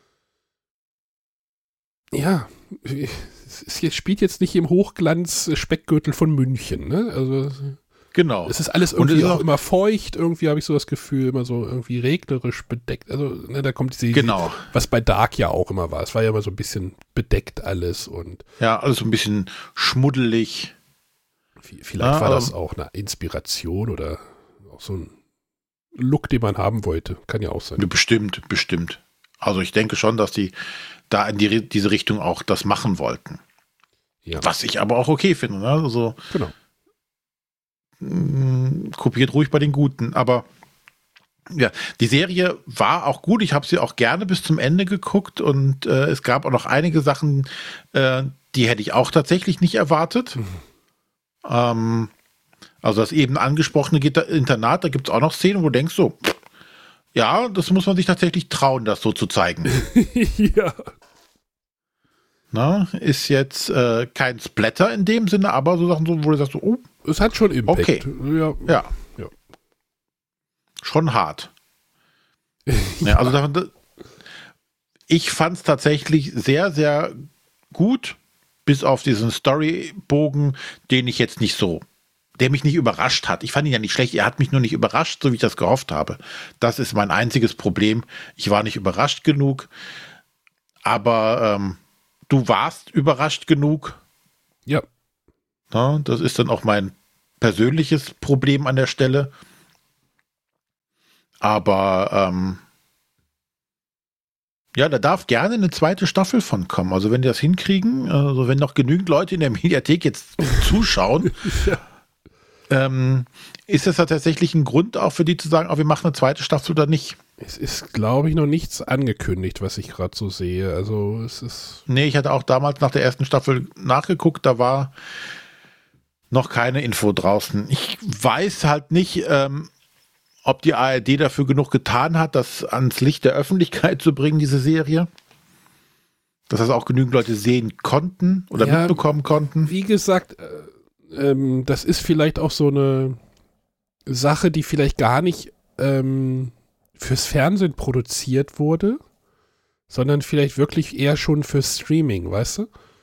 ja, es spielt jetzt nicht im Hochglanz-Speckgürtel von München. Ne? Also Genau. es ist alles irgendwie auch immer feucht. Irgendwie habe ich so das Gefühl, immer so irgendwie regnerisch bedeckt. Also ne, da kommt diese, genau. Was bei Dark ja auch immer war. Es war ja immer so ein bisschen bedeckt alles und ja, alles so ein bisschen schmuddelig. Vielleicht war das auch eine Inspiration oder auch so ein Look, den man haben wollte. Kann ja auch sein. Bestimmt. Also ich denke schon, dass die da in diese Richtung auch das machen wollten. Ja. Was ich aber auch okay finde. Ne? Also, genau. Kopiert ruhig bei den Guten. Aber ja, die Serie war auch gut. Ich habe sie auch gerne bis zum Ende geguckt. Und es gab auch noch einige Sachen, die hätte ich auch tatsächlich nicht erwartet. Also das eben angesprochene Internat, da gibt es auch noch Szenen, wo du denkst so, ja, das muss man sich tatsächlich trauen, das so zu zeigen. Ja. Na, ist jetzt kein Splatter in dem Sinne, aber so Sachen, wo du sagst, so, oh. Es hat schon Impact. Okay. Ja. Schon hart. Ja, also ich fand es tatsächlich sehr, sehr gut, bis auf diesen Storybogen, der mich nicht überrascht hat. Ich fand ihn ja nicht schlecht, er hat mich nur nicht überrascht, so wie ich das gehofft habe. Das ist mein einziges Problem. Ich war nicht überrascht genug, aber du warst überrascht genug. Ja. Na, das ist dann auch mein persönliches Problem an der Stelle. Aber ja, da darf gerne eine zweite Staffel von kommen. Also wenn die das hinkriegen, also wenn noch genügend Leute in der Mediathek jetzt zuschauen, ist das tatsächlich ein Grund auch für die zu sagen, wir machen eine zweite Staffel oder nicht? Es ist, glaube ich, noch nichts angekündigt, was ich gerade so sehe. Also es ist. Nee, ich hatte auch damals nach der ersten Staffel nachgeguckt, da war noch keine Info draußen. Ich weiß halt nicht, ob die ARD dafür genug getan hat, das ans Licht der Öffentlichkeit zu bringen, diese Serie. Dass das auch genügend Leute sehen konnten oder mitbekommen konnten. Wie gesagt, das ist vielleicht auch so eine Sache, die vielleicht gar nicht fürs Fernsehen produziert wurde, sondern vielleicht wirklich eher schon fürs Streaming, weißt du?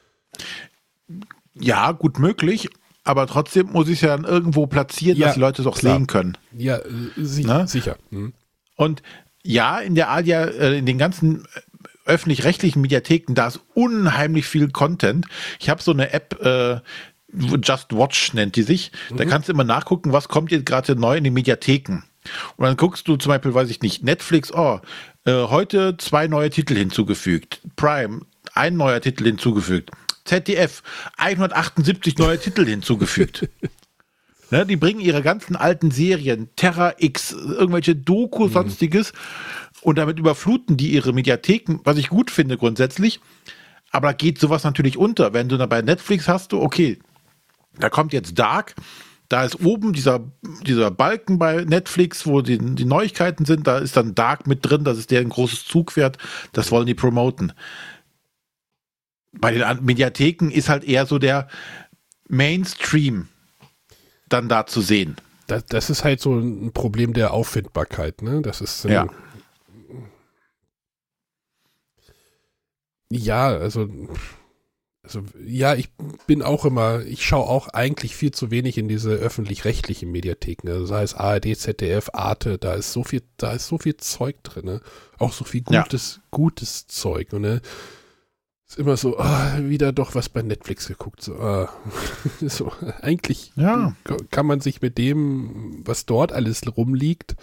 Ja, gut möglich. Aber trotzdem muss ich es ja dann irgendwo platzieren, dass die Leute es auch sehen können. Ja, sicher. Mhm. Und ja, in der ARD, in den ganzen öffentlich-rechtlichen Mediatheken, da ist unheimlich viel Content. Ich habe so eine App, Just Watch nennt die sich. Da kannst du immer nachgucken, was kommt jetzt gerade neu in den Mediatheken. Und dann guckst du zum Beispiel, weiß ich nicht, Netflix, heute 2 neue Titel hinzugefügt. Prime, ein neuer Titel hinzugefügt. ZDF, 178 neue Titel hinzugefügt. Ne, die bringen ihre ganzen alten Serien, Terra X, irgendwelche Doku, sonstiges, und damit überfluten die ihre Mediatheken, was ich gut finde grundsätzlich. Aber da geht sowas natürlich unter. Wenn du dann bei Netflix hast, okay, da kommt jetzt Dark, da ist oben dieser Balken bei Netflix, wo die Neuigkeiten sind, da ist dann Dark mit drin, das ist deren großes Zugpferd, das wollen die promoten. Bei den Mediatheken ist halt eher so der Mainstream dann da zu sehen. Das ist halt so ein Problem der Auffindbarkeit, ne? Das ist ja, ich bin auch immer, ich schaue auch eigentlich viel zu wenig in diese öffentlich-rechtlichen Mediatheken, also sei es ARD, ZDF, Arte, da ist so viel Zeug drin, ne? Auch so viel gutes Zeug, ne? Ist immer so, wieder doch was bei Netflix geguckt. So, so eigentlich kann man sich mit dem, was dort alles rumliegt,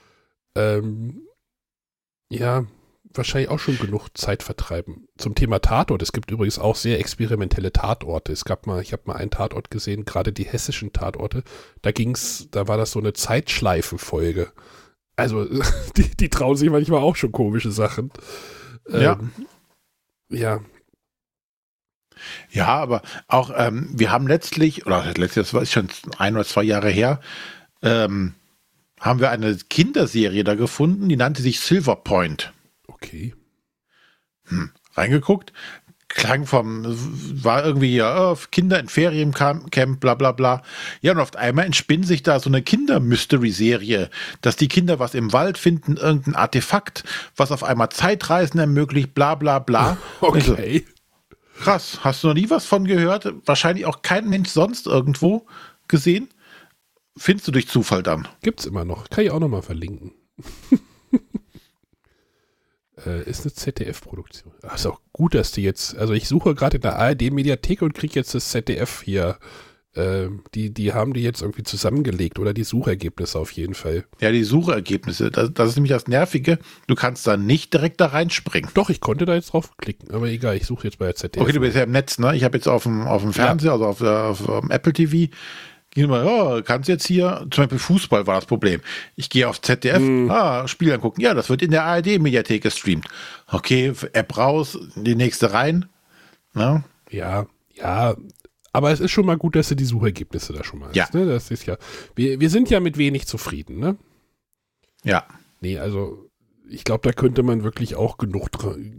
wahrscheinlich auch schon genug Zeit vertreiben. Zum Thema Tatort. Es gibt übrigens auch sehr experimentelle Tatorte. Ich habe mal einen Tatort gesehen, gerade die hessischen Tatorte. Da war das so eine Zeitschleifenfolge. Also, die trauen sich manchmal auch schon komische Sachen. Ja. Ja, aber auch, wir haben letztlich, das war schon 1 oder 2 Jahre her, haben wir eine Kinderserie da gefunden, die nannte sich Silver Point. Okay. Reingeguckt. klang war irgendwie ja Kinder in Feriencamp, bla bla bla. Ja, und auf einmal entspinnt sich da so eine Kinder-Mystery-Serie, dass die Kinder was im Wald finden, irgendein Artefakt, was auf einmal Zeitreisen ermöglicht, bla bla bla. Okay. Also, krass, hast du noch nie was von gehört? Wahrscheinlich auch kein Mensch sonst irgendwo gesehen? Findest du durch Zufall dann? Gibt's immer noch. Kann ich auch noch mal verlinken. Ist eine ZDF-Produktion. Ist auch gut, dass die jetzt, also ich suche gerade in der ARD-Mediathek und kriege jetzt das ZDF hier. Die haben die jetzt irgendwie zusammengelegt oder die Suchergebnisse auf jeden Fall. Ja, die Suchergebnisse. Das ist nämlich das Nervige. Du kannst da nicht direkt da reinspringen. Doch, ich konnte da jetzt drauf klicken, aber egal, ich suche jetzt bei der ZDF. Okay, du bist ja im Netz, ne? Ich habe jetzt auf dem Fernseher, also auf Apple TV, kannst jetzt hier, zum Beispiel Fußball war das Problem. Ich gehe auf ZDF, Spiel angucken. Ja, das wird in der ARD-Mediathek gestreamt. Okay, App raus, die nächste rein. Ne? Ja, aber es ist schon mal gut, dass du die Suchergebnisse da schon mal hast. Ne? Das ist ja, wir sind ja mit wenig zufrieden, ne? Ja. Nee, also ich glaube, da könnte man wirklich auch genug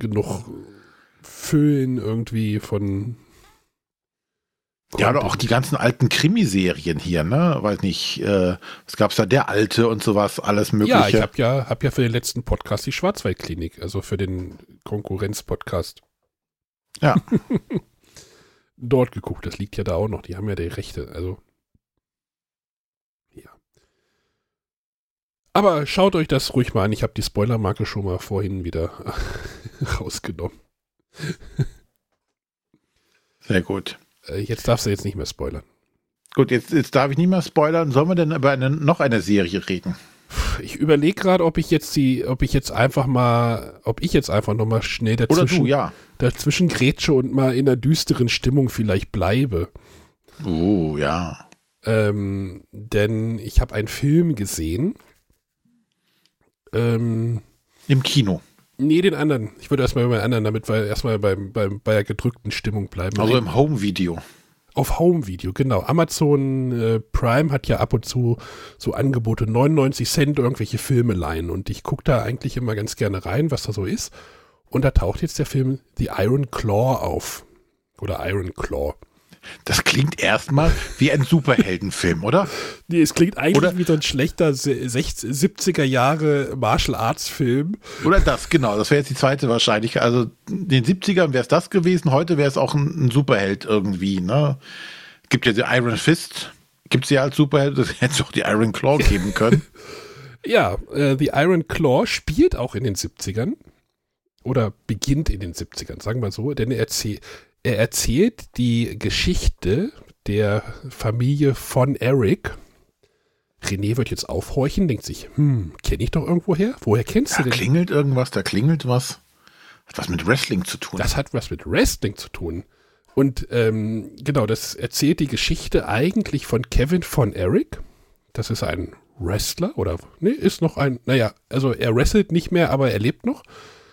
füllen irgendwie von Ja, oder auch die ganzen alten Krimiserien hier, ne? Weiß nicht, was gab's da? Der Alte und sowas, alles Mögliche. Ja, ich hab ja für den letzten Podcast die Schwarzwaldklinik, also für den Konkurrenz-Podcast. Ja. Dort geguckt, das liegt ja da auch noch, die haben ja die Rechte, also ja. Aber schaut euch das ruhig mal an, ich habe die Spoilermarke schon mal vorhin wieder rausgenommen. Sehr gut. Jetzt darfst du jetzt nicht mehr spoilern. Gut, jetzt darf ich nicht mehr spoilern. Sollen wir denn über noch eine Serie reden? Ich überlege gerade, ob ich jetzt einfach nochmal schnell dazwischen grätsche und mal in einer düsteren Stimmung vielleicht bleibe. Ja. Denn ich habe einen Film gesehen. Im Kino. Nee, den anderen. Ich würde erstmal über den anderen, damit wir erstmal bei der gedrückten Stimmung bleiben. Also im Home-Video. Auf Home-Video, genau. Amazon Prime hat ja ab und zu so Angebote, 99 Cent irgendwelche Filme leihen. Und ich gucke da eigentlich immer ganz gerne rein, was da so ist. Und da taucht jetzt der Film The Iron Claw auf. Oder Iron Claw. Das klingt erstmal wie ein Superheldenfilm, oder? Nee, es klingt eigentlich wie so ein schlechter 70er Jahre Martial Arts Film. Oder das, genau. Das wäre jetzt die zweite Wahrscheinlichkeit. Also in den 70ern wäre es das gewesen, heute wäre es auch ein Superheld irgendwie, ne? Gibt ja die Iron Fist, gibt es ja als Superheld, das hätte es auch die Iron Claw geben können. Ja, The Iron Claw spielt auch in den 70ern. Oder beginnt in den 70ern, sagen wir so, denn er erzählt die Geschichte der Familie von Eric. René wird jetzt aufhorchen, denkt sich, kenne ich doch irgendwoher? Woher kennst du den? Da klingelt irgendwas, da klingelt was. Hat was mit Wrestling zu tun. Das hat was mit Wrestling zu tun. Und genau, das erzählt die Geschichte eigentlich von Kevin von Eric. Das ist ein Wrestler oder, nee, ist noch ein, naja, also er wrestelt nicht mehr, aber er lebt noch.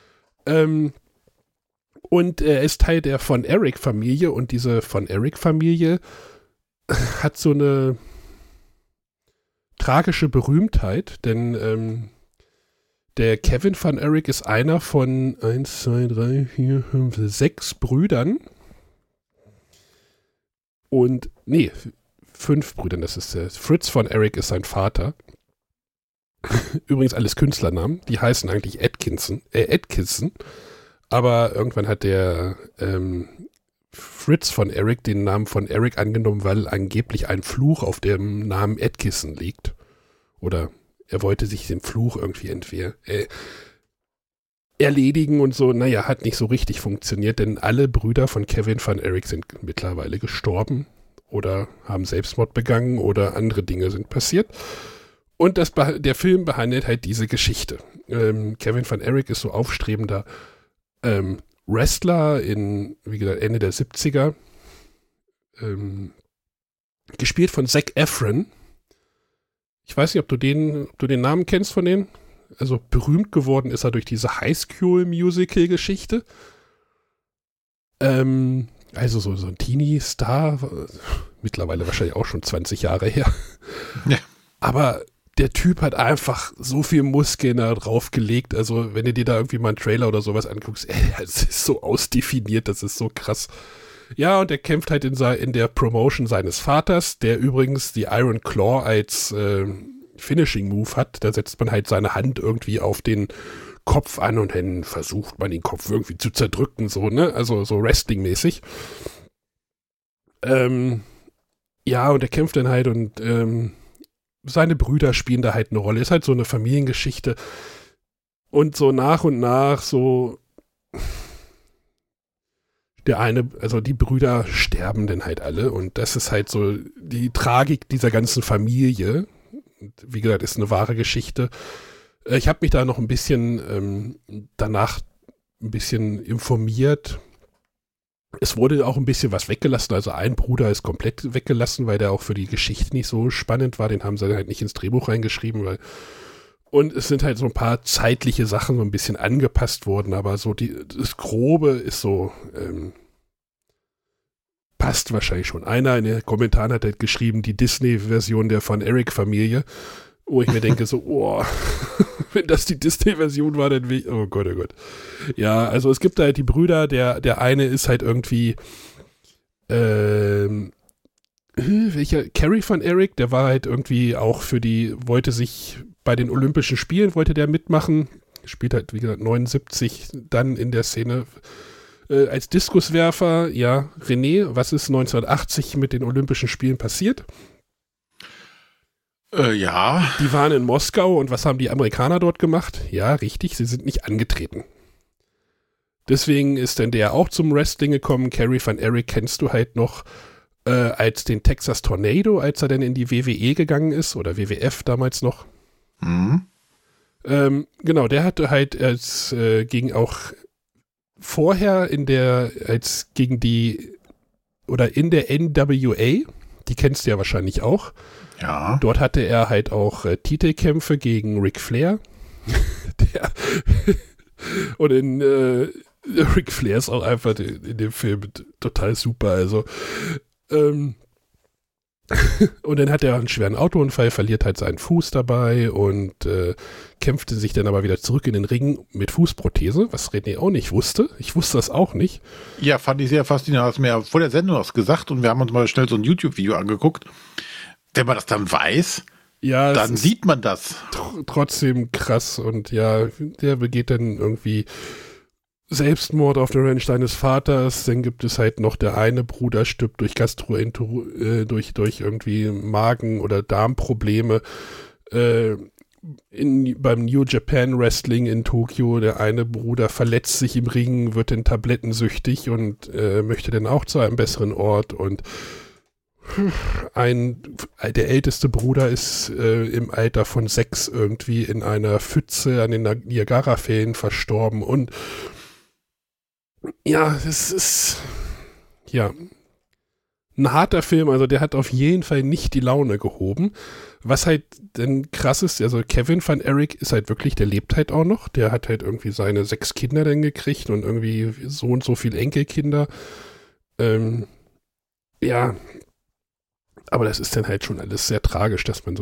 Und er ist Teil der von Eric-Familie und diese von Eric-Familie hat so eine tragische Berühmtheit, denn der Kevin von Eric ist einer von 1, 2, 3, 4, 5, 6 Brüdern und, 5 Brüdern, das ist Fritz von Eric ist sein Vater. Übrigens alles Künstlernamen, die heißen eigentlich Atkinson. Aber irgendwann hat der Fritz von Eric den Namen von Eric angenommen, weil angeblich ein Fluch auf dem Namen Atkinson liegt. Oder er wollte sich dem Fluch irgendwie erledigen und so. Naja, hat nicht so richtig funktioniert, denn alle Brüder von Kevin von Eric sind mittlerweile gestorben oder haben Selbstmord begangen oder andere Dinge sind passiert. Und der Film behandelt halt diese Geschichte. Kevin von Eric ist so aufstrebender Wrestler in, wie gesagt, Ende der 70er. Gespielt von Zac Efron. Ich weiß nicht, ob du den Namen kennst von denen. Also berühmt geworden ist er durch diese Highschool-Musical-Geschichte. Also so ein Teenie-Star. Mittlerweile wahrscheinlich auch schon 20 Jahre her. Ja. Aber der Typ hat einfach so viel Muskeln da drauf gelegt. Also, wenn du dir da irgendwie mal einen Trailer oder sowas anguckst, es ist so ausdefiniert, das ist so krass. Ja, und er kämpft halt in der Promotion seines Vaters, der übrigens die Iron Claw als Finishing Move hat. Da setzt man halt seine Hand irgendwie auf den Kopf an und dann versucht man den Kopf irgendwie zu zerdrücken, so, ne? Also so Wrestling-mäßig. Ja, und er kämpft dann halt und seine Brüder spielen da halt eine Rolle. Ist halt so eine Familiengeschichte. Und so nach und nach so die Brüder sterben dann halt alle und das ist halt so die Tragik dieser ganzen Familie. Und wie gesagt, ist eine wahre Geschichte. Ich habe mich da noch ein bisschen danach ein bisschen informiert. Es wurde auch ein bisschen was weggelassen, also ein Bruder ist komplett weggelassen, weil der auch für die Geschichte nicht so spannend war, den haben sie halt nicht ins Drehbuch reingeschrieben, und es sind halt so ein paar zeitliche Sachen so ein bisschen angepasst worden, aber so das Grobe ist so, passt wahrscheinlich schon. Einer in den Kommentaren hat halt geschrieben, die Disney-Version der Von Erich-Familie, wo ich mir denke so, oh, wenn das die Disney-Version war, dann will ich, oh Gott, oh Gott. Ja, also es gibt halt die Brüder, der eine ist halt irgendwie, Carrie Von Erich, der war halt irgendwie auch wollte sich bei den Olympischen Spielen, wollte der mitmachen, spielt halt, wie gesagt, 79 dann in der Szene als Diskuswerfer. Ja, René, was ist 1980 mit den Olympischen Spielen passiert? Ja. Die waren in Moskau und was haben die Amerikaner dort gemacht? Ja, richtig, sie sind nicht angetreten. Deswegen ist dann der auch zum Wrestling gekommen. Carrie Van Erich kennst du halt noch als den Texas Tornado, als er dann in die WWE gegangen ist oder WWF damals noch. Mhm. Genau, der hatte halt gegen auch vorher in der NWA, die kennst du ja wahrscheinlich auch. Ja. Dort hatte er halt auch Titelkämpfe gegen Ric Flair. Und Ric Flair ist auch einfach in dem Film total super. Also und dann hat er einen schweren Autounfall, verliert halt seinen Fuß dabei und kämpfte sich dann aber wieder zurück in den Ring mit Fußprothese, was René auch nicht wusste. Ich wusste das auch nicht. Ja, fand ich sehr faszinierend. Hast mir ja vor der Sendung was gesagt und wir haben uns mal schnell so ein YouTube-Video angeguckt. Wenn man das dann weiß, ja, dann sieht man das. Trotzdem krass und ja, der begeht dann irgendwie Selbstmord auf der Ranch seines Vaters, dann gibt es halt noch der eine Bruder stirbt durch durch irgendwie Magen- oder Darmprobleme beim New Japan Wrestling in Tokio. Der eine Bruder verletzt sich im Ring, wird dann tablettensüchtig und möchte dann auch zu einem besseren Ort und der älteste Bruder ist im Alter von 6 irgendwie in einer Pfütze an den Niagara-Fällen verstorben und ja, es ist ja ein harter Film, also der hat auf jeden Fall nicht die Laune gehoben. Was halt dann krass ist, also Kevin Van Erich ist halt wirklich, der lebt halt auch noch, der hat halt irgendwie seine 6 Kinder dann gekriegt und irgendwie so und so viele Enkelkinder. Ja, aber das ist dann halt schon alles sehr tragisch, dass man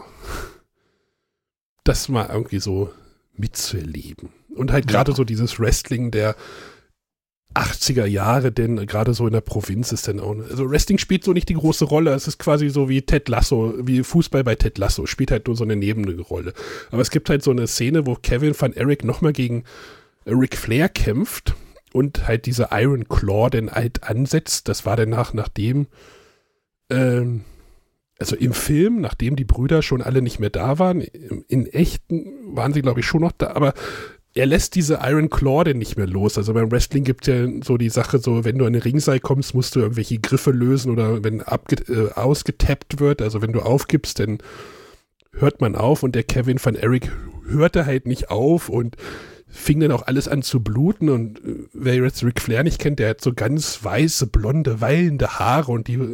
das mal irgendwie so mitzuerleben. Und halt gerade so dieses Wrestling der 80er Jahre, denn gerade so in der Provinz ist dann auch, also Wrestling spielt so nicht die große Rolle, es ist quasi so wie Ted Lasso, wie Fußball bei Ted Lasso, spielt halt nur so eine Nebenrolle. Aber es gibt halt so eine Szene, wo Kevin Van Erich nochmal gegen Ric Flair kämpft und halt diese Iron Claw dann halt ansetzt, das war danach, nachdem also im Film, nachdem die Brüder schon alle nicht mehr da waren, in echten waren sie glaube ich schon noch da, aber er lässt diese Iron Claw denn nicht mehr los. Also beim Wrestling gibt es ja so die Sache, so wenn du an den Ringseil kommst, musst du irgendwelche Griffe lösen oder wenn ausgetappt wird, also wenn du aufgibst, dann hört man auf und der Kevin Van Erich hörte halt nicht auf und fing dann auch alles an zu bluten und wer jetzt Ric Flair nicht kennt, der hat so ganz weiße, blonde, wallende Haare und die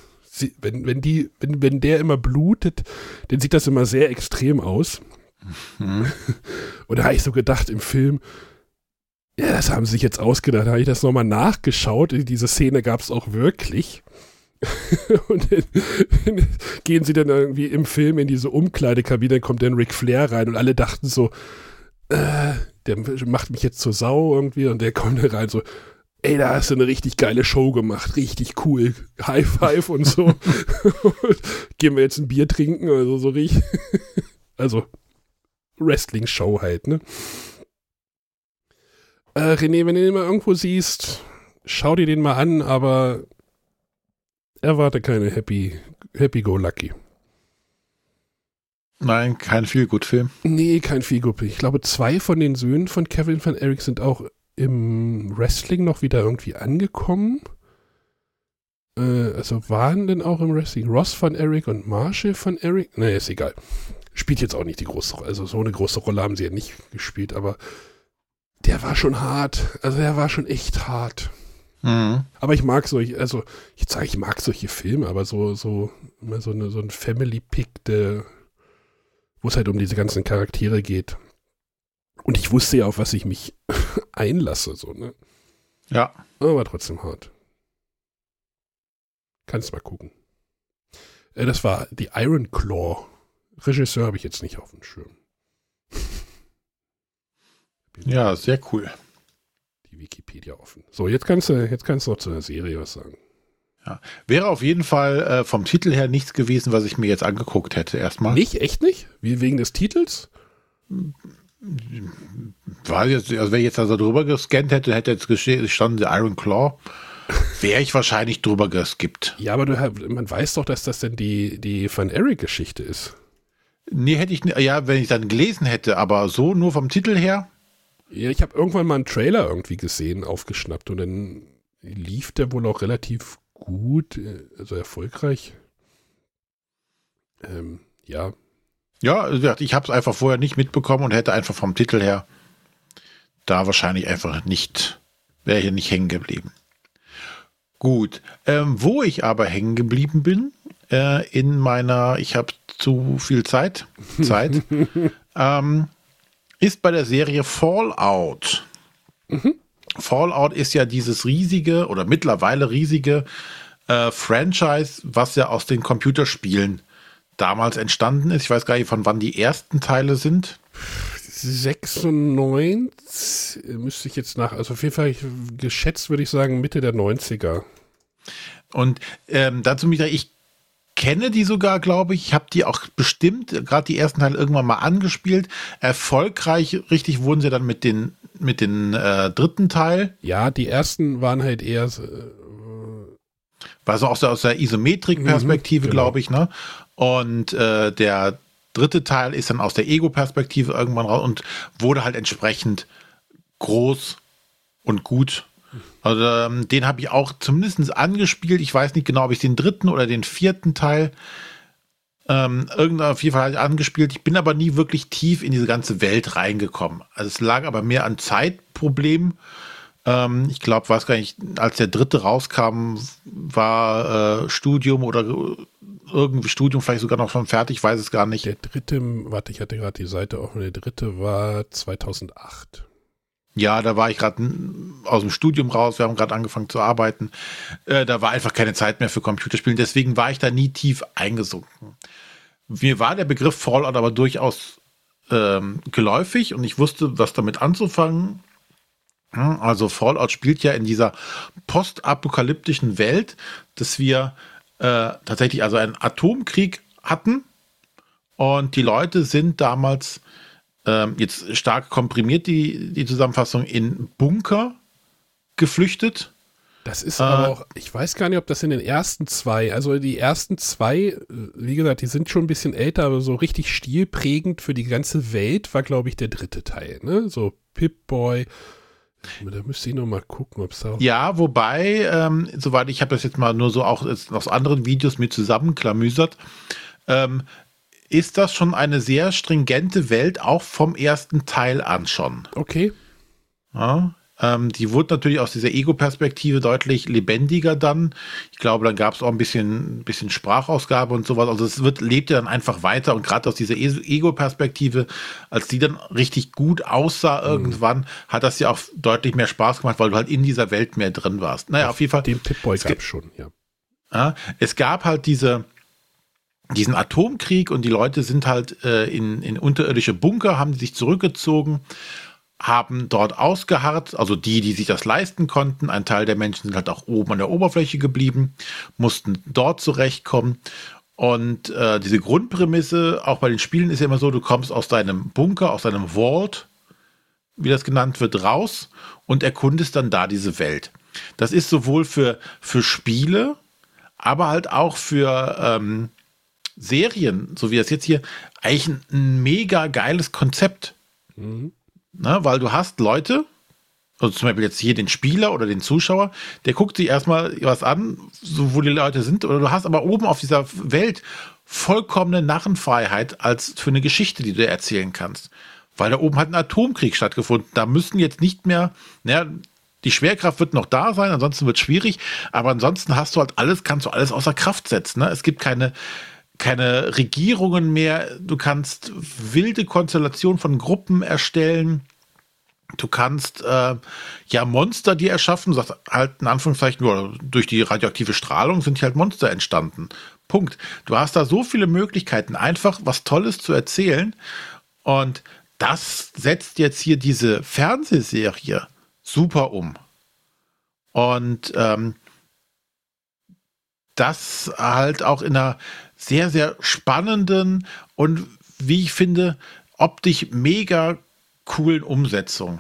wenn der immer blutet, dann sieht das immer sehr extrem aus. Mhm. Und da habe ich so gedacht im Film, ja, das haben sie sich jetzt ausgedacht. Da habe ich das nochmal nachgeschaut. Diese Szene gab es auch wirklich. Und dann gehen sie dann irgendwie im Film in diese Umkleidekabine, dann kommt dann Ric Flair rein und alle dachten so, der macht mich jetzt zur Sau irgendwie und der kommt da rein so, ey, da hast du eine richtig geile Show gemacht, richtig cool, High Five und so. Gehen wir jetzt ein Bier trinken, also so richtig, also Wrestling-Show halt, ne? René, wenn du den mal irgendwo siehst, schau dir den mal an, aber erwarte keine Happy-Go-Lucky. Nein, kein Feel-Good-Film. Nee, kein Feel-Good. Ich glaube, 2 von den Söhnen von Kevin Van Erich sind auch im Wrestling noch wieder irgendwie angekommen. Also waren denn auch im Wrestling Ross Van Erich und Marshall Van Erich? Nee, ist egal. Spielt jetzt auch nicht die große Rolle. Also so eine große Rolle haben sie ja nicht gespielt, aber der war schon hart. Also der war schon echt hart. Mhm. Aber ich mag solche, also ich mag solche Filme, aber so ein Family-Pick, wo es halt um diese ganzen Charaktere geht. Und ich wusste ja, auf was ich mich einlasse, so, ne? Ja. Aber trotzdem hart. Kannst mal gucken. Das war The Iron Claw. Regisseur habe ich jetzt nicht auf dem Schirm. Ja, sehr cool. Die Wikipedia offen. So, jetzt kannst du noch zu der Serie was sagen. Ja. Wäre auf jeden Fall vom Titel her nichts gewesen, was ich mir jetzt angeguckt hätte erstmal. Nicht? Echt nicht? Wie, wegen des Titels? War jetzt, also wenn ich jetzt also drüber gescannt hätte jetzt gestanden The Iron Claw, wäre ich wahrscheinlich drüber geskippt. Ja, aber man weiß doch, dass das denn die Van Erich-Geschichte ist. Nee, hätte ich nicht. Ja, wenn ich dann gelesen hätte, aber so nur vom Titel her. Ja, ich habe irgendwann mal einen Trailer irgendwie gesehen, aufgeschnappt und dann lief der wohl auch relativ gut, also erfolgreich. Ja. Ja, ich habe es einfach vorher nicht mitbekommen und hätte einfach vom Titel her da wahrscheinlich einfach nicht, wäre hier nicht hängen geblieben. Gut, wo ich aber hängen geblieben bin, in meiner, ich habe zu viel Zeit, ist bei der Serie Fallout. Mhm. Fallout ist ja dieses riesige oder mittlerweile riesige Franchise, was ja aus den Computerspielen damals entstanden ist. Ich weiß gar nicht, von wann die ersten Teile sind. 96 müsste ich jetzt also auf jeden Fall geschätzt würde ich sagen Mitte der 90er. Und dazu ich kenne die sogar, glaube ich. Ich habe die auch bestimmt, gerade die ersten Teile irgendwann mal angespielt. Erfolgreich, richtig wurden sie dann mit den dritten Teil. Ja, die ersten waren halt eher war so aus der Isometrik-Perspektive, genau. glaube ich, ne? Und der dritte Teil ist dann aus der Ego-Perspektive irgendwann raus und wurde halt entsprechend groß und gut. Also den habe ich auch zumindest angespielt. Ich weiß nicht genau, ob ich den dritten oder den vierten Teil auf jeden Fall angespielt. Ich bin aber nie wirklich tief in diese ganze Welt reingekommen. Also es lag aber mehr an Zeitproblemen. Ich glaube, weiß gar nicht, als der dritte rauskam, war Studium oder irgendwie Studium vielleicht sogar noch schon fertig, ich weiß es gar nicht. Der dritte, warte, ich hatte gerade die Seite offen, der dritte war 2008. Ja, da war ich gerade aus dem Studium raus, wir haben gerade angefangen zu arbeiten. Da war einfach keine Zeit mehr für Computerspielen, deswegen war ich da nie tief eingesunken. Mir war der Begriff Fallout aber durchaus geläufig und ich wusste, was damit anzufangen. Also Fallout spielt ja in dieser postapokalyptischen Welt, dass wir tatsächlich also einen Atomkrieg hatten und die Leute sind damals jetzt stark komprimiert, die Zusammenfassung, in Bunker geflüchtet. Das ist aber auch, ich weiß gar nicht, ob das in den ersten 2, also die ersten 2, wie gesagt, die sind schon ein bisschen älter, aber so richtig stilprägend für die ganze Welt war, glaube ich, der dritte Teil, ne? So Pip-Boy. Da müsste ich noch mal gucken, ob es da... Ja, wobei, soweit ich habe das jetzt mal nur so auch aus anderen Videos mir zusammenklamüsert, ist das schon eine sehr stringente Welt, auch vom ersten Teil an schon. Okay. Ja, die wurde natürlich aus dieser Ego-Perspektive deutlich lebendiger dann. Ich glaube, dann gab es auch ein bisschen Sprachausgabe und sowas. Also es lebte dann einfach weiter und gerade aus dieser Ego-Perspektive, als die dann richtig gut aussah irgendwann, hat das ja auch deutlich mehr Spaß gemacht, weil du halt in dieser Welt mehr drin warst. Naja, auf jeden Fall. Den Pip-Boy gab es schon, ja. Ja, es gab halt diesen Atomkrieg und die Leute sind halt in unterirdische Bunker, haben sich zurückgezogen, haben dort ausgeharrt, also die sich das leisten konnten. Ein Teil der Menschen sind halt auch oben an der Oberfläche geblieben, mussten dort zurechtkommen. Und diese Grundprämisse, auch bei den Spielen, ist ja immer so, du kommst aus deinem Bunker, aus deinem Vault, wie das genannt wird, raus und erkundest dann da diese Welt. Das ist sowohl für Spiele, aber halt auch für Serien, so wie das jetzt hier, eigentlich ein mega geiles Konzept. Mhm. Na, weil du hast Leute, also zum Beispiel jetzt hier den Spieler oder den Zuschauer, der guckt sich erstmal was an, so wo die Leute sind, oder du hast aber oben auf dieser Welt vollkommene Narrenfreiheit als für eine Geschichte, die du erzählen kannst. Weil da oben hat ein Atomkrieg stattgefunden. Da müssen jetzt nicht mehr, die Schwerkraft wird noch da sein, ansonsten wird es schwierig, aber ansonsten kannst du alles außer Kraft setzen. Ne? Es gibt keine Regierungen mehr, du kannst wilde Konstellationen von Gruppen erstellen, du kannst Monster dir erschaffen, du sagst halt in Anführungszeichen nur durch die radioaktive Strahlung sind hier halt Monster entstanden. Punkt. Du hast da so viele Möglichkeiten, einfach was Tolles zu erzählen und das setzt jetzt hier diese Fernsehserie super um. Und das halt auch in einer sehr, sehr spannenden und, wie ich finde, optisch mega coolen Umsetzung.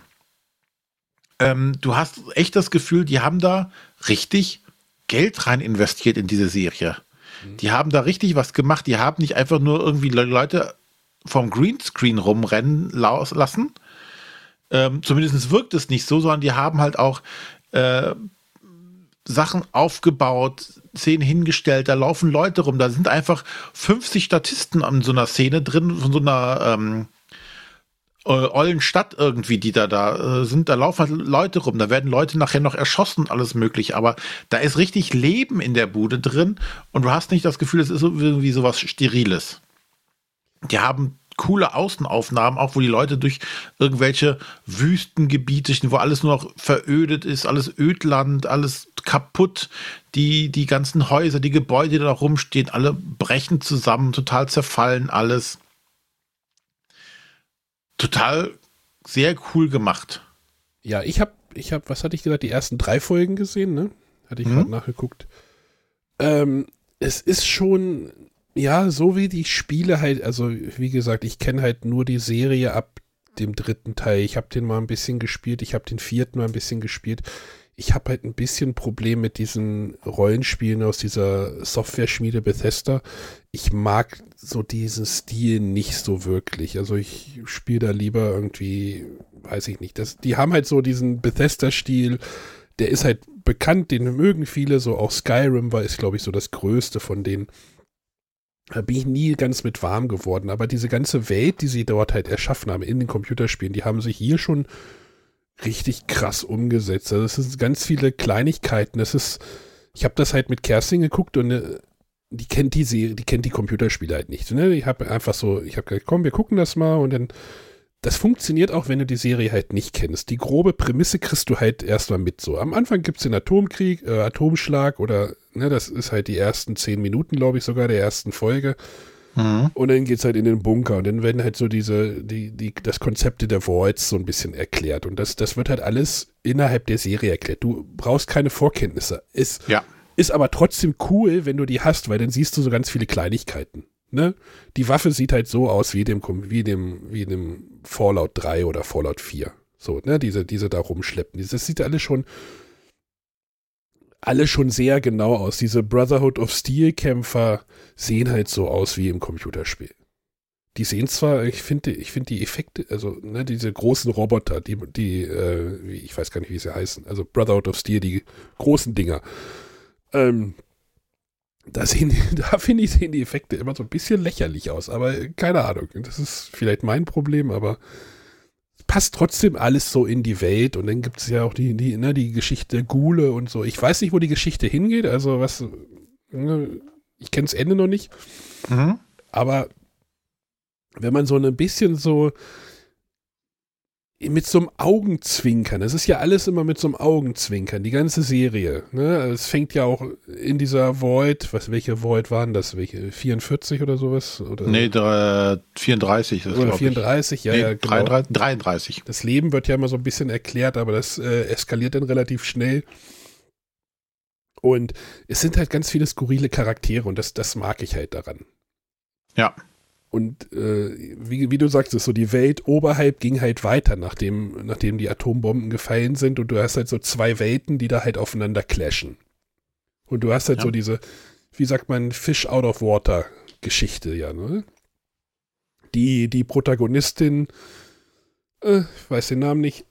Du hast echt das Gefühl, die haben da richtig Geld rein investiert in diese Serie. Die haben da richtig was gemacht. Die haben nicht einfach nur irgendwie Leute vom Greenscreen rumrennen lassen. Zumindest wirkt es nicht so, sondern die haben halt auch Sachen aufgebaut, Szenen hingestellt, da laufen Leute rum, da sind einfach 50 Statisten an so einer Szene drin, von so einer ollen Stadt irgendwie, die da sind, da laufen halt Leute rum, da werden Leute nachher noch erschossen und alles mögliche, aber da ist richtig Leben in der Bude drin und du hast nicht das Gefühl, es ist irgendwie sowas Steriles. Die haben coole Außenaufnahmen, auch wo die Leute durch irgendwelche Wüstengebiete, wo alles nur noch verödet ist, alles Ödland, alles kaputt, die ganzen Häuser, die Gebäude, die da rumstehen, alle brechen zusammen, total zerfallen, alles. Total sehr cool gemacht. Ja, ich hab, was hatte ich gesagt, die ersten 3 Folgen gesehen, ne? Hatte ich gerade nachgeguckt. Es ist schon, ja, so wie die Spiele halt, also wie gesagt, ich kenne halt nur die Serie ab dem 3. Teil. Ich habe den mal ein bisschen gespielt, ich habe den 4. mal ein bisschen gespielt. Ich habe halt ein bisschen Problem mit diesen Rollenspielen aus dieser Software-Schmiede Bethesda. Ich mag so diesen Stil nicht so wirklich. Also ich spiele da lieber irgendwie, weiß ich nicht. Die haben halt so diesen Bethesda-Stil, der ist halt bekannt, den mögen viele, so auch Skyrim ist, glaube ich, so das Größte von denen. Da bin ich nie ganz mit warm geworden. Aber diese ganze Welt, die sie dort halt erschaffen haben in den Computerspielen, die haben sich hier schon richtig krass umgesetzt. Also es sind ganz viele Kleinigkeiten. Ich habe das halt mit Kerstin geguckt und die kennt die Computerspiele halt nicht. Ne? Ich habe gesagt, komm, wir gucken das mal und dann, das funktioniert auch, wenn du die Serie halt nicht kennst. Die grobe Prämisse kriegst du halt erstmal mit. So am Anfang gibt es den Atomkrieg, Atomschlag oder, ne, das ist halt die ersten 10 Minuten, glaube ich, sogar der ersten Folge. Und dann geht's halt in den Bunker und dann werden halt so das Konzept der Vaults so ein bisschen erklärt und das wird halt alles innerhalb der Serie erklärt. Du brauchst keine Vorkenntnisse. Ist aber trotzdem cool, wenn du die hast, weil dann siehst du so ganz viele Kleinigkeiten. Ne? Die Waffe sieht halt so aus wie dem Fallout 3 oder Fallout 4. So, ne, diese da rumschleppen. Das sieht alles schon sehr genau aus. Diese Brotherhood of Steel-Kämpfer sehen halt so aus wie im Computerspiel. Die sehen zwar, ich finde die Effekte, also ne, diese großen Roboter, ich weiß gar nicht, wie sie heißen, also Brotherhood of Steel, die großen Dinger, da finde ich, sehen die Effekte immer so ein bisschen lächerlich aus, aber keine Ahnung, das ist vielleicht mein Problem, aber passt trotzdem alles so in die Welt und dann gibt es ja auch die Geschichte Ghule und so. Ich weiß nicht, wo die Geschichte hingeht, also ich kenne das Ende noch nicht, aber wenn man so ein bisschen so mit so einem Augenzwinkern. Es ist ja alles immer mit so einem Augenzwinkern, die ganze Serie. Ne? Es fängt ja auch in dieser Void, welche Void waren das? Welche? 44 oder sowas? Oder? Nee, 34. Oder 34, nee, ja, genau. 33. Das Leben wird ja immer so ein bisschen erklärt, aber das eskaliert dann relativ schnell. Und es sind halt ganz viele skurrile Charaktere und das mag ich halt daran. Ja. Und wie du sagst, so die Welt oberhalb ging halt weiter, nachdem die Atombomben gefallen sind und du hast halt so zwei Welten, die da halt aufeinander clashen. Und du hast halt so diese, wie sagt man, Fish out of water Geschichte, ja, ne? Die Protagonistin, ich weiß den Namen nicht,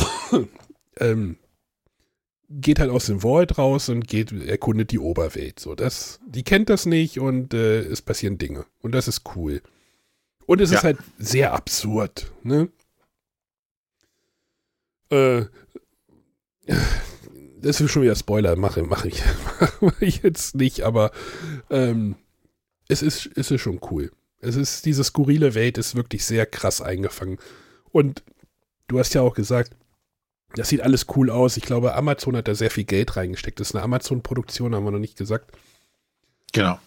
geht halt aus dem Vault raus und erkundet die Oberwelt. So, die kennt das nicht und es passieren Dinge. Und das ist cool. Und es ist halt sehr absurd, ne? Das ist schon wieder Spoiler, mache ich jetzt nicht, aber es ist schon cool. Diese skurrile Welt ist wirklich sehr krass eingefangen. Und du hast ja auch gesagt, das sieht alles cool aus. Ich glaube, Amazon hat da sehr viel Geld reingesteckt. Das ist eine Amazon-Produktion, haben wir noch nicht gesagt. Genau.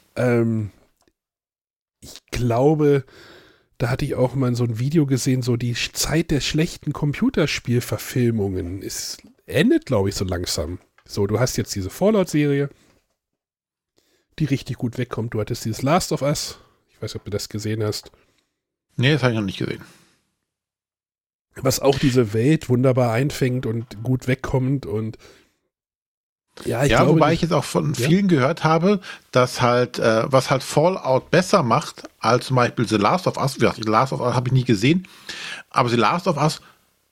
Ich glaube, da hatte ich auch mal so ein Video gesehen, so die Zeit der schlechten Computerspielverfilmungen endet, glaube ich, so langsam. So, du hast jetzt diese Fallout-Serie, die richtig gut wegkommt. Du hattest dieses Last of Us. Ich weiß nicht, ob du das gesehen hast. Nee, das habe ich noch nicht gesehen. Was auch diese Welt wunderbar einfängt und gut wegkommt und ich glaube, wobei ich jetzt auch von vielen gehört habe, dass halt, was halt Fallout besser macht, als zum Beispiel The Last of Us. The Last of Us habe ich nie gesehen, aber The Last of Us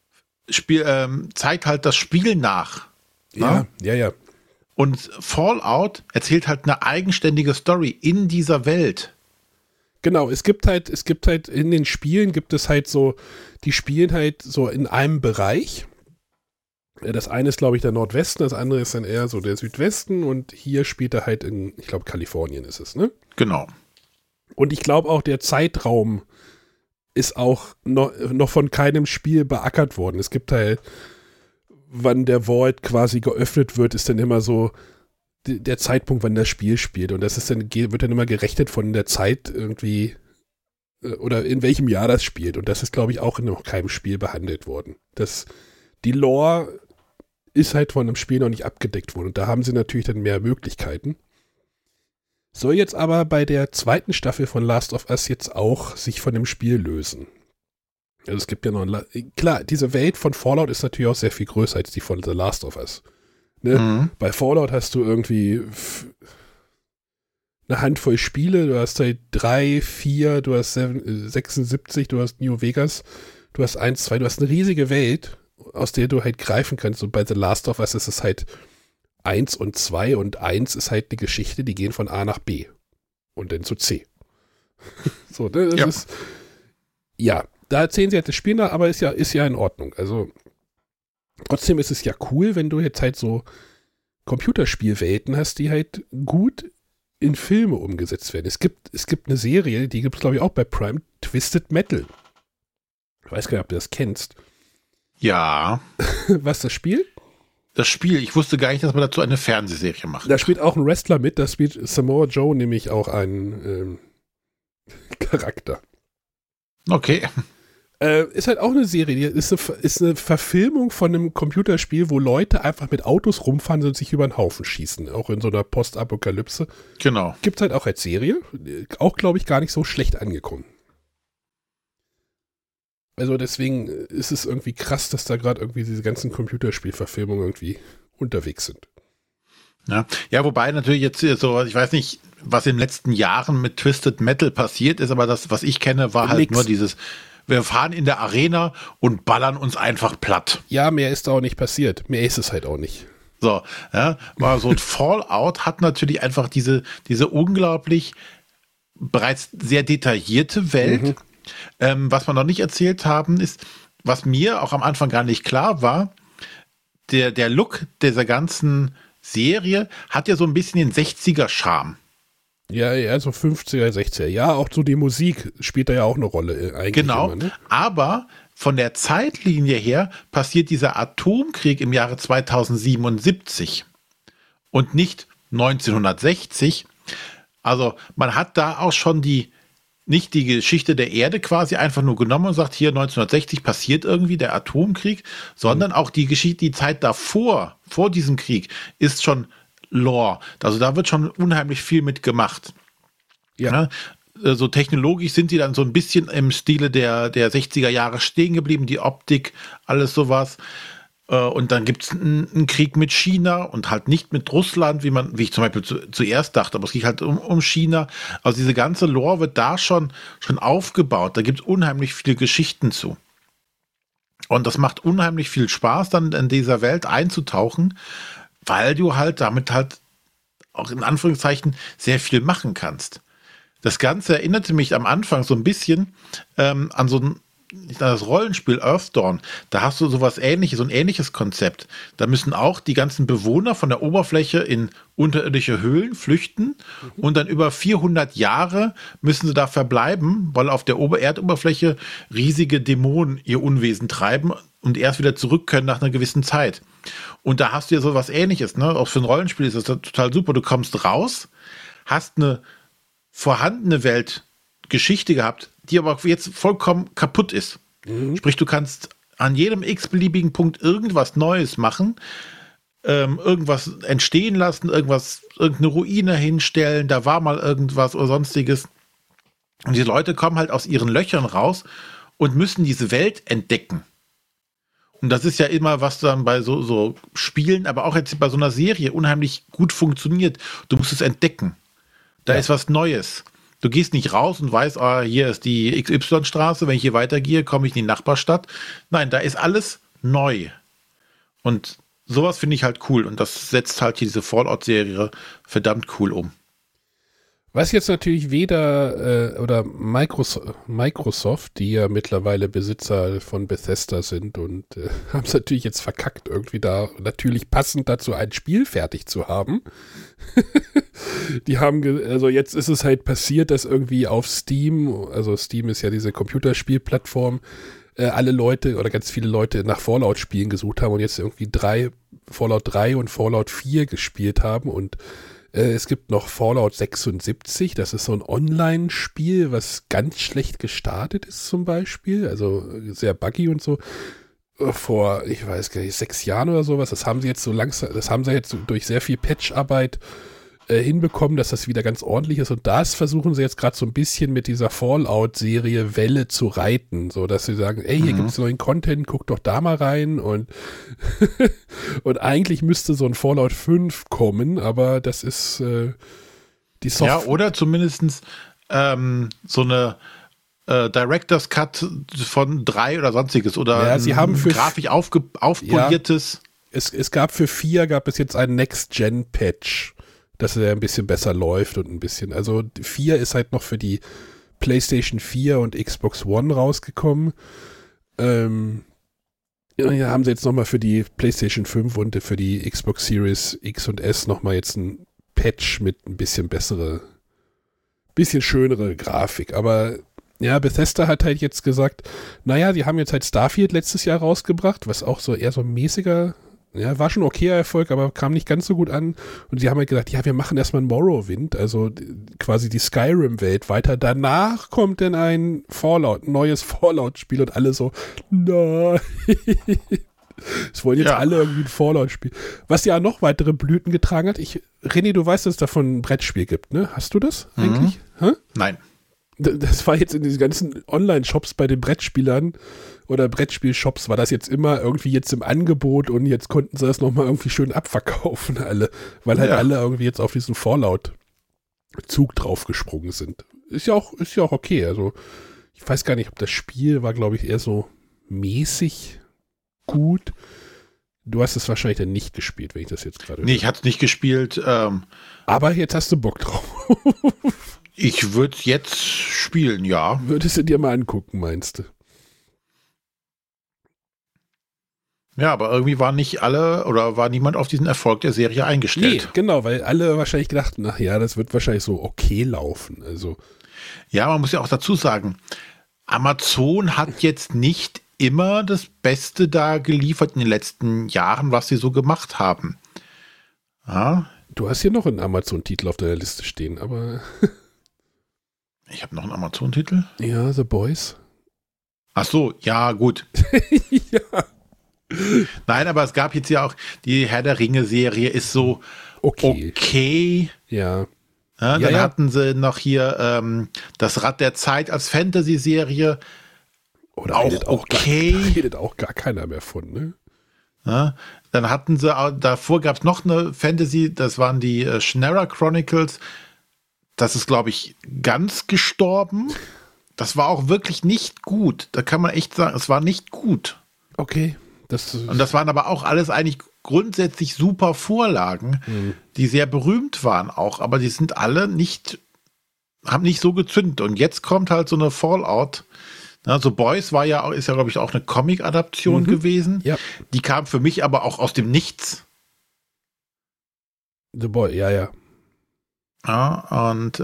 zeigt halt das Spiel nach. Ja, ne? Ja. Und Fallout erzählt halt eine eigenständige Story in dieser Welt. Genau, es gibt halt in den Spielen gibt es halt so, die spielen halt so in einem Bereich. Das eine ist, glaube ich, der Nordwesten, das andere ist dann eher so der Südwesten und hier spielt er halt in, ich glaube, Kalifornien ist es, ne? Genau. Und ich glaube auch, der Zeitraum ist auch noch von keinem Spiel beackert worden. Es gibt halt, wann der Vault quasi geöffnet wird, ist dann immer so der Zeitpunkt, wann das Spiel spielt. Und das ist wird dann immer gerechnet von der Zeit irgendwie oder in welchem Jahr das spielt. Und das ist, glaube ich, auch in noch keinem Spiel behandelt worden. Die Lore ist halt von einem Spiel noch nicht abgedeckt worden. Und da haben sie natürlich dann mehr Möglichkeiten. Soll jetzt aber bei der zweiten Staffel von Last of Us jetzt auch sich von dem Spiel lösen. Also es gibt ja noch klar, diese Welt von Fallout ist natürlich auch sehr viel größer als die von The Last of Us. Ne? Mhm. Bei Fallout hast du irgendwie eine Handvoll Spiele, du hast halt 3, 4, du hast 76, du hast New Vegas, du hast 1, 2, du hast eine riesige Welt, aus der du halt greifen kannst. Und bei The Last of Us ist es halt 1 und 2 und 1 ist halt eine Geschichte, die gehen von A nach B und dann zu C. So, das ist, da erzählen sie halt das Spiel nach, aber ist ja in Ordnung. Also trotzdem ist es ja cool, wenn du jetzt halt so Computerspielwelten hast, die halt gut in Filme umgesetzt werden. Es gibt eine Serie, die gibt es, glaube ich, auch bei Prime, Twisted Metal. Ich weiß gar nicht, ob du das kennst. Ja. Was, das Spiel? Das Spiel, ich wusste gar nicht, dass man dazu eine Fernsehserie macht. Da spielt auch ein Wrestler mit, da spielt Samoa Joe nämlich auch einen Charakter. Okay. Ist halt auch eine Serie, die ist eine Verfilmung von einem Computerspiel, wo Leute einfach mit Autos rumfahren und sich über den Haufen schießen, auch in so einer Postapokalypse. Genau. Gibt's halt auch als Serie, auch, glaube ich, gar nicht so schlecht angekommen. Also deswegen ist es irgendwie krass, dass da gerade irgendwie diese ganzen Computerspielverfilmungen irgendwie unterwegs sind. Ja, wobei natürlich jetzt so, ich weiß nicht, was in den letzten Jahren mit Twisted Metal passiert ist, aber das, was ich kenne, war halt nur dieses, wir fahren in der Arena und ballern uns einfach platt. Ja, mehr ist da auch nicht passiert. Mehr ist es halt auch nicht. So, ja, aber so ein Fallout hat natürlich einfach diese unglaublich bereits sehr detaillierte Welt. Mhm. Was wir noch nicht erzählt haben, ist, was mir auch am Anfang gar nicht klar war, der Look dieser ganzen Serie hat ja so ein bisschen den 60er-Charme. Ja, so 50er, 60er. Ja, auch so die Musik spielt da ja auch eine Rolle eigentlich. Genau, immer, ne? Aber von der Zeitlinie her passiert dieser Atomkrieg im Jahre 2077 und nicht 1960. Also man hat da auch schon nicht die Geschichte der Erde quasi einfach nur genommen und sagt, hier 1960 passiert irgendwie der Atomkrieg, sondern auch die Geschichte, die Zeit davor, vor diesem Krieg, ist schon Lore. Also da wird schon unheimlich viel mit gemacht. Ja. So technologisch sind die dann so ein bisschen im Stile der 60er Jahre stehen geblieben, die Optik, alles sowas. Und dann gibt es einen Krieg mit China und halt nicht mit Russland, wie ich zum Beispiel zuerst dachte, aber es geht halt um China. Also diese ganze Lore wird da schon aufgebaut. Da gibt es unheimlich viele Geschichten zu. Und das macht unheimlich viel Spaß, dann in dieser Welt einzutauchen, weil du halt damit halt auch in Anführungszeichen sehr viel machen kannst. Das Ganze erinnerte mich am Anfang so ein bisschen an das Rollenspiel Earthdawn. Da hast du so ein ähnliches Konzept. Da müssen auch die ganzen Bewohner von der Oberfläche in unterirdische Höhlen flüchten und dann über 400 Jahre müssen sie da verbleiben, weil auf der Erdoberfläche riesige Dämonen ihr Unwesen treiben und erst wieder zurück können nach einer gewissen Zeit. Und da hast du ja so was Ähnliches, ne? Auch für ein Rollenspiel ist das total super. Du kommst raus, hast eine vorhandene Weltgeschichte gehabt, die aber jetzt vollkommen kaputt ist. Sprich, du kannst an jedem x-beliebigen Punkt irgendwas Neues machen, irgendwas entstehen lassen, irgendeine Ruine hinstellen, da war mal irgendwas oder sonstiges. Und die Leute kommen halt aus ihren Löchern raus und müssen diese Welt entdecken. Und das ist ja immer, was dann bei so Spielen, aber auch jetzt bei so einer Serie unheimlich gut funktioniert. Du musst es entdecken. Da ist was Neues. Du gehst nicht raus und weißt, hier ist die XY-Straße, wenn ich hier weitergehe, komme ich in die Nachbarstadt. Nein, da ist alles neu. Und sowas finde ich halt cool. Und das setzt halt diese Fallout-Serie verdammt cool um. Was jetzt natürlich weder oder Microsoft, die ja mittlerweile Besitzer von Bethesda sind und haben es natürlich jetzt verkackt, irgendwie da natürlich passend dazu ein Spiel fertig zu haben. Die haben, also jetzt ist es halt passiert, dass irgendwie auf Steam, also Steam ist ja diese Computerspielplattform, alle Leute oder ganz viele Leute nach Fallout-Spielen gesucht haben und jetzt irgendwie Fallout 3 und Fallout 4 gespielt haben und es gibt noch Fallout 76, das ist so ein Online-Spiel, was ganz schlecht gestartet ist zum Beispiel, also sehr buggy und so. Vor, ich weiß gar nicht, 6 Jahren oder sowas, das haben sie jetzt durch sehr viel Patch-Arbeit hinbekommen, dass das wieder ganz ordentlich ist und das versuchen sie jetzt gerade so ein bisschen mit dieser Fallout-Serie Welle zu reiten, so dass sie sagen, ey, hier gibt es neuen Content, guck doch da mal rein und und eigentlich müsste so ein Fallout 5 kommen, aber das ist die Software. Ja, oder zumindest so eine Director's Cut von 3 oder sonstiges oder ja, sie haben für grafisch aufpoliertes. Ja, es gab für 4 gab es jetzt einen Next-Gen-Patch, dass er ein bisschen besser läuft und ein bisschen, also 4 ist halt noch für die PlayStation 4 und Xbox One rausgekommen. Ja, haben sie jetzt nochmal für die PlayStation 5 und für die Xbox Series X und S nochmal jetzt ein Patch mit ein bisschen bisschen schönere Grafik, aber ja, Bethesda hat halt jetzt gesagt, naja, die haben jetzt halt Starfield letztes Jahr rausgebracht, was auch so eher so ein mäßiger, ja, war schon okayer Erfolg, aber kam nicht ganz so gut an. Und die haben halt gesagt, ja, wir machen erstmal ein Morrowind, also quasi die Skyrim-Welt weiter. Danach kommt dann ein neues Fallout-Spiel und alle so, nein. Es wollen jetzt alle irgendwie ein Fallout-Spiel. Was ja noch weitere Blüten getragen hat. René, du weißt, dass es davon ein Brettspiel gibt, ne? Hast du das eigentlich? Nein. Das war jetzt in diesen ganzen Online-Shops bei den Brettspielern oder Brettspiel-Shops war das jetzt immer irgendwie jetzt im Angebot und jetzt konnten sie das nochmal irgendwie schön abverkaufen alle, weil halt alle irgendwie jetzt auf diesen Fallout-Zug draufgesprungen sind. Ist ja auch okay, also ich weiß gar nicht, ob das Spiel war, glaube ich, eher so mäßig gut. Du hast es wahrscheinlich dann nicht gespielt, wenn ich das jetzt gerade... Nee, ich hatte es nicht gespielt. Aber jetzt hast du Bock drauf. Ich würde es jetzt spielen, ja. Würdest du dir mal angucken, meinst du? Ja, aber irgendwie waren nicht alle oder war niemand auf diesen Erfolg der Serie eingestellt. Nee, genau, weil alle wahrscheinlich gedacht, ach ja, das wird wahrscheinlich so okay laufen. Also. Ja, man muss ja auch dazu sagen, Amazon hat jetzt nicht immer das Beste da geliefert in den letzten Jahren, was sie so gemacht haben. Ja. Du hast hier noch einen Amazon-Titel auf deiner Liste stehen, aber... Ich habe noch einen Amazon-Titel? Ja, The Boys. Ach so, ja, gut. Ja. Nein, aber es gab jetzt ja auch, die Herr der Ringe-Serie ist so okay. Ja. Ja, dann hatten sie noch hier das Rad der Zeit als Fantasy-Serie. Oder auch okay. Redet auch gar keiner mehr von, ne? Ja, dann hatten sie, davor gab es noch eine Fantasy, das waren die Shannara Chronicles. Das ist, glaube ich, ganz gestorben. Das war auch wirklich nicht gut. Da kann man echt sagen, es war nicht gut. Okay. Und das waren aber auch alles eigentlich grundsätzlich super Vorlagen, die sehr berühmt waren auch. Aber die sind alle haben nicht so gezündet. Und jetzt kommt halt so eine Fallout. Also Boys ist ja, glaube ich, auch eine Comic-Adaption gewesen. Ja. Die kam für mich aber auch aus dem Nichts. The Boy, ja. Ja, und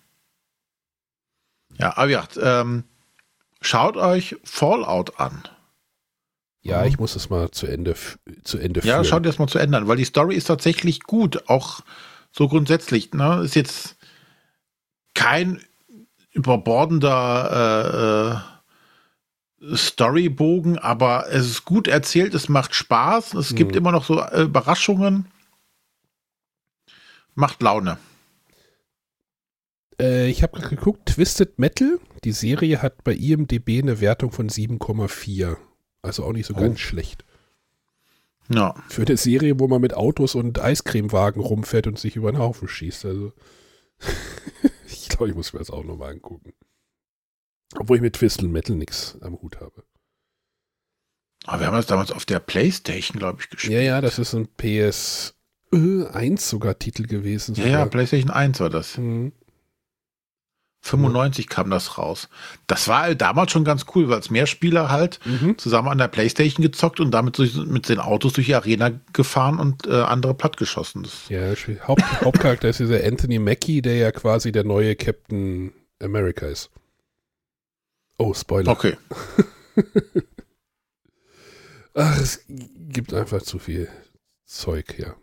aber ja, schaut euch Fallout an. Ja, ich muss es mal zu Ende führen. Ja, schaut das mal zu Ende an, weil die Story ist tatsächlich gut, auch so grundsätzlich. Ne? Ist jetzt kein überbordender Storybogen, aber es ist gut erzählt, es macht Spaß, es gibt immer noch so Überraschungen, macht Laune. Ich habe gerade geguckt, Twisted Metal, die Serie hat bei IMDb eine Wertung von 7,4. Also auch nicht so ganz schlecht. Ja. Für eine Serie, wo man mit Autos und Eiscremewagen rumfährt und sich über den Haufen schießt. Also ich glaube, ich muss mir das auch nochmal angucken. Obwohl ich mit Twisted Metal nichts am Hut habe. Aber wir haben das damals auf der PlayStation, glaube ich, gespielt. Ja, das ist ein PS1 sogar Titel gewesen. Sogar. Ja, PlayStation 1 war das. 95 kam das raus. Das war halt damals schon ganz cool, weil es mehr Spieler halt zusammen an der PlayStation gezockt und damit mit den Autos durch die Arena gefahren und andere plattgeschossen. Ja, Hauptcharakter ist dieser Anthony Mackie, der ja quasi der neue Captain America ist. Oh, Spoiler. Okay. Ach, es gibt einfach zu viel Zeug, ja.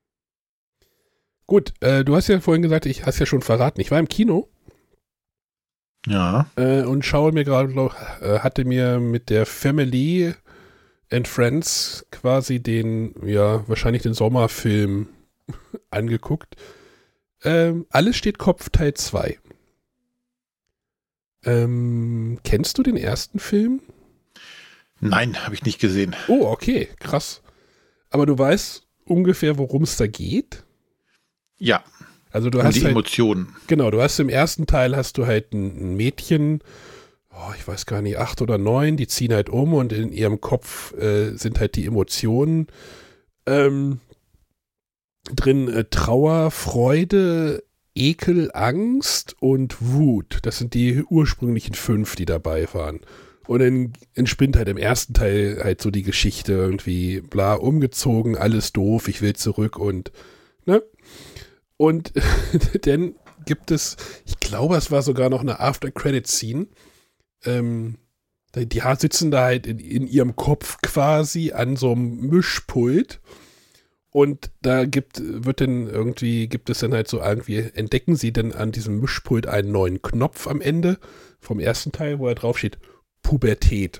Gut, du hast ja vorhin gesagt, ich hast ja schon verraten, ich war im Kino. Ja. Und schaue mir gerade, hatte mir mit der Family and Friends quasi wahrscheinlich den Sommerfilm angeguckt. Alles steht Kopf Teil 2. Kennst du den ersten Film? Nein, habe ich nicht gesehen. Oh, okay, krass. Aber du weißt ungefähr, worum es da geht? Ja. Also du hast die Emotionen. Genau, du hast im ersten Teil hast du halt ein Mädchen, ich weiß gar nicht, 8 oder 9, die ziehen halt um und in ihrem Kopf sind halt die Emotionen drin, Trauer, Freude, Ekel, Angst und Wut. Das sind die ursprünglichen 5, die dabei waren. Und dann entspinnt halt im ersten Teil halt so die Geschichte irgendwie, bla, umgezogen, alles doof, ich will zurück und, ne? Und dann gibt es, ich glaube, es war sogar noch eine After-Credit-Scene. Die sitzen da halt in ihrem Kopf quasi an so einem Mischpult. Und da gibt es dann halt so irgendwie, entdecken sie dann an diesem Mischpult einen neuen Knopf am Ende vom ersten Teil, wo er drauf steht, Pubertät.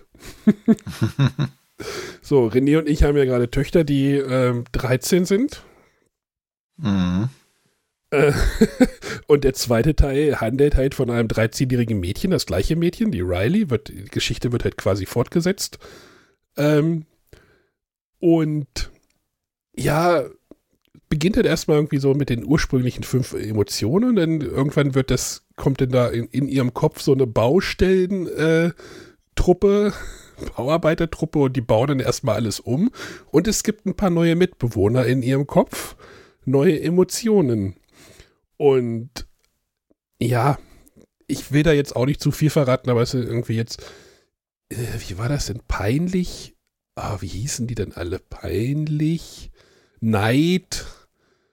So, René und ich haben ja gerade Töchter, die 13 sind. Mhm. Und der zweite Teil handelt halt von einem 13-jährigen Mädchen, das gleiche Mädchen, die Riley, die Geschichte wird halt quasi fortgesetzt. Und ja, beginnt halt erstmal irgendwie so mit den ursprünglichen 5 Emotionen, dann irgendwann kommt dann da in ihrem Kopf so eine Bauarbeitertruppe und die bauen dann erstmal alles um und es gibt ein paar neue Mitbewohner in ihrem Kopf, neue Emotionen. Und ja, ich will da jetzt auch nicht zu viel verraten, aber es ist irgendwie jetzt, wie war das denn? Peinlich? Wie hießen die denn alle? Peinlich? Neid?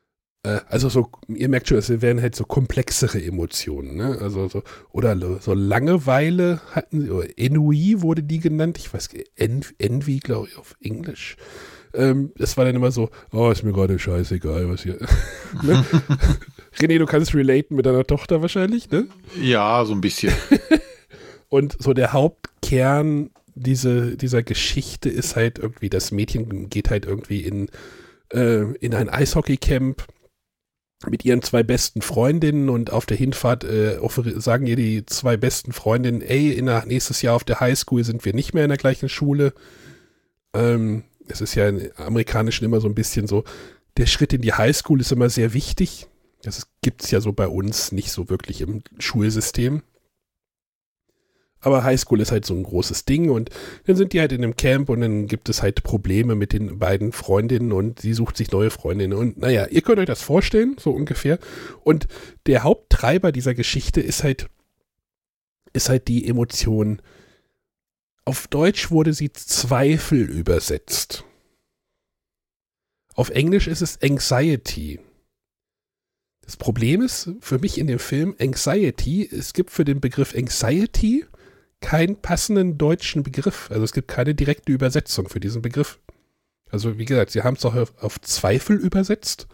Also so, ihr merkt schon, es werden halt so komplexere Emotionen, ne? Also so, oder so Langeweile hatten sie, oder Ennui wurde die genannt, ich weiß, Envy, glaube ich, auf Englisch. Das war dann immer so, oh, ist mir gerade scheißegal, was hier. Ne? René, du kannst relaten mit deiner Tochter wahrscheinlich, ne? Ja, so ein bisschen. Und so der Hauptkern dieser Geschichte ist halt irgendwie, das Mädchen geht halt irgendwie in ein Eishockeycamp mit ihren 2 besten Freundinnen und auf der Hinfahrt sagen ihr die 2 besten Freundinnen, ey, nächstes Jahr auf der Highschool sind wir nicht mehr in der gleichen Schule. Es ist ja im Amerikanischen immer so ein bisschen so, der Schritt in die Highschool ist immer sehr wichtig. Das gibt es ja so bei uns nicht so wirklich im Schulsystem. Aber Highschool ist halt so ein großes Ding und dann sind die halt in einem Camp und dann gibt es halt Probleme mit den beiden Freundinnen und sie sucht sich neue Freundinnen und naja, ihr könnt euch das vorstellen, so ungefähr. Und der Haupttreiber dieser Geschichte ist halt die Emotion. Auf Deutsch wurde sie Zweifel übersetzt. Auf Englisch ist es Anxiety. Das Problem ist für mich in dem Film Anxiety, es gibt für den Begriff Anxiety keinen passenden deutschen Begriff. Also es gibt keine direkte Übersetzung für diesen Begriff. Also wie gesagt, sie haben es auch auf Zweifel übersetzt.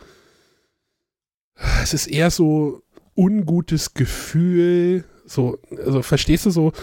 Es ist eher so ungutes Gefühl, so, also verstehst du so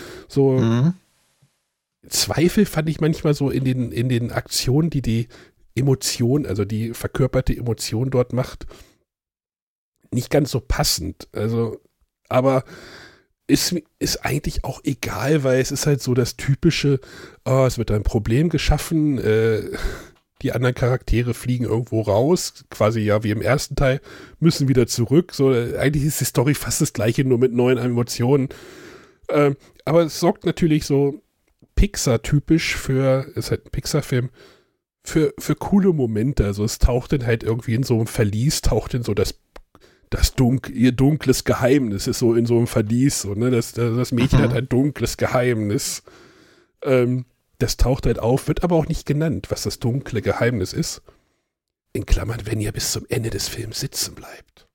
Zweifel fand ich manchmal so in den Aktionen, die Emotion, also die verkörperte Emotion dort macht, nicht ganz so passend. Also, aber ist eigentlich auch egal, weil es ist halt so das typische, es wird ein Problem geschaffen, die anderen Charaktere fliegen irgendwo raus, quasi ja wie im ersten Teil, müssen wieder zurück. So, eigentlich ist die Story fast das gleiche, nur mit neuen Emotionen. Aber es sorgt natürlich so Pixar-typisch ist halt ein Pixar-Film, für coole Momente. Also es taucht dann halt irgendwie in so einem Verlies, taucht in so ihr dunkles Geheimnis ist so in so einem Verlies. So, ne? Das Mädchen hat ein dunkles Geheimnis. Das taucht halt auf, wird aber auch nicht genannt, was das dunkle Geheimnis ist. In Klammern, wenn ihr bis zum Ende des Films sitzen bleibt.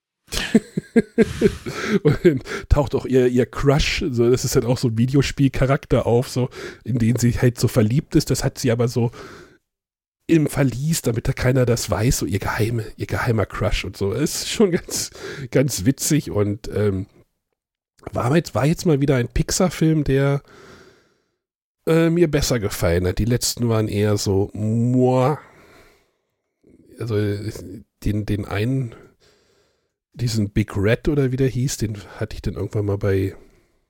Und dann taucht auch ihr Crush, so, das ist halt auch so ein Videospielcharakter auf, so, in den sie halt so verliebt ist. Das hat sie aber so im Verlies, damit da keiner das weiß, so ihr geheimer Crush und so. Das ist schon ganz, ganz witzig und war jetzt mal wieder ein Pixar-Film, der mir besser gefallen hat. Die letzten waren eher so also den einen, diesen Big Red oder wie der hieß, den hatte ich dann irgendwann mal bei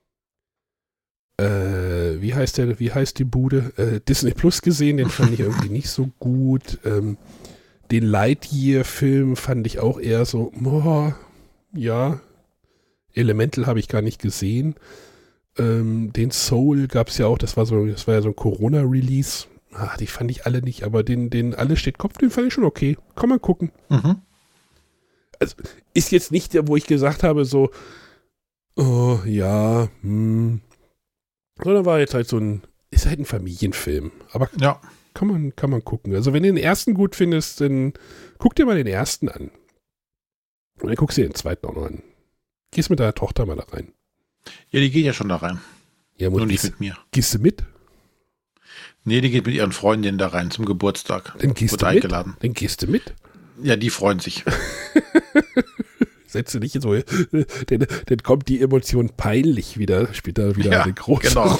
wie heißt die Bude? Disney Plus gesehen, den fand ich irgendwie nicht so gut. Den Lightyear-Film fand ich auch eher so, ja. Elemental habe ich gar nicht gesehen. Den Soul gab es ja auch, das war ja so ein Corona-Release. Die fand ich alle nicht, aber den Alles steht Kopf, den fand ich schon okay. Kann man gucken. Mhm. Also, ist jetzt nicht der, wo ich gesagt habe, so, oh, ja, sondern war jetzt halt ist halt ein Familienfilm. Aber ja, kann man gucken. Also, wenn du den ersten gut findest, dann guck dir mal den ersten an. Und dann guckst du dir den zweiten auch noch an. Gehst mit deiner Tochter mal da rein. Ja, die geht ja schon da rein. Ja, nur nicht mit mir. Gehst du mit? Nee, die geht mit ihren Freundinnen da rein zum Geburtstag. Dann gehst du eingeladen. Dann gehst du mit? Ja, die freuen sich. Setze nicht so, dann kommt die Emotion peinlich wieder, spielt da wieder eine große Rolle.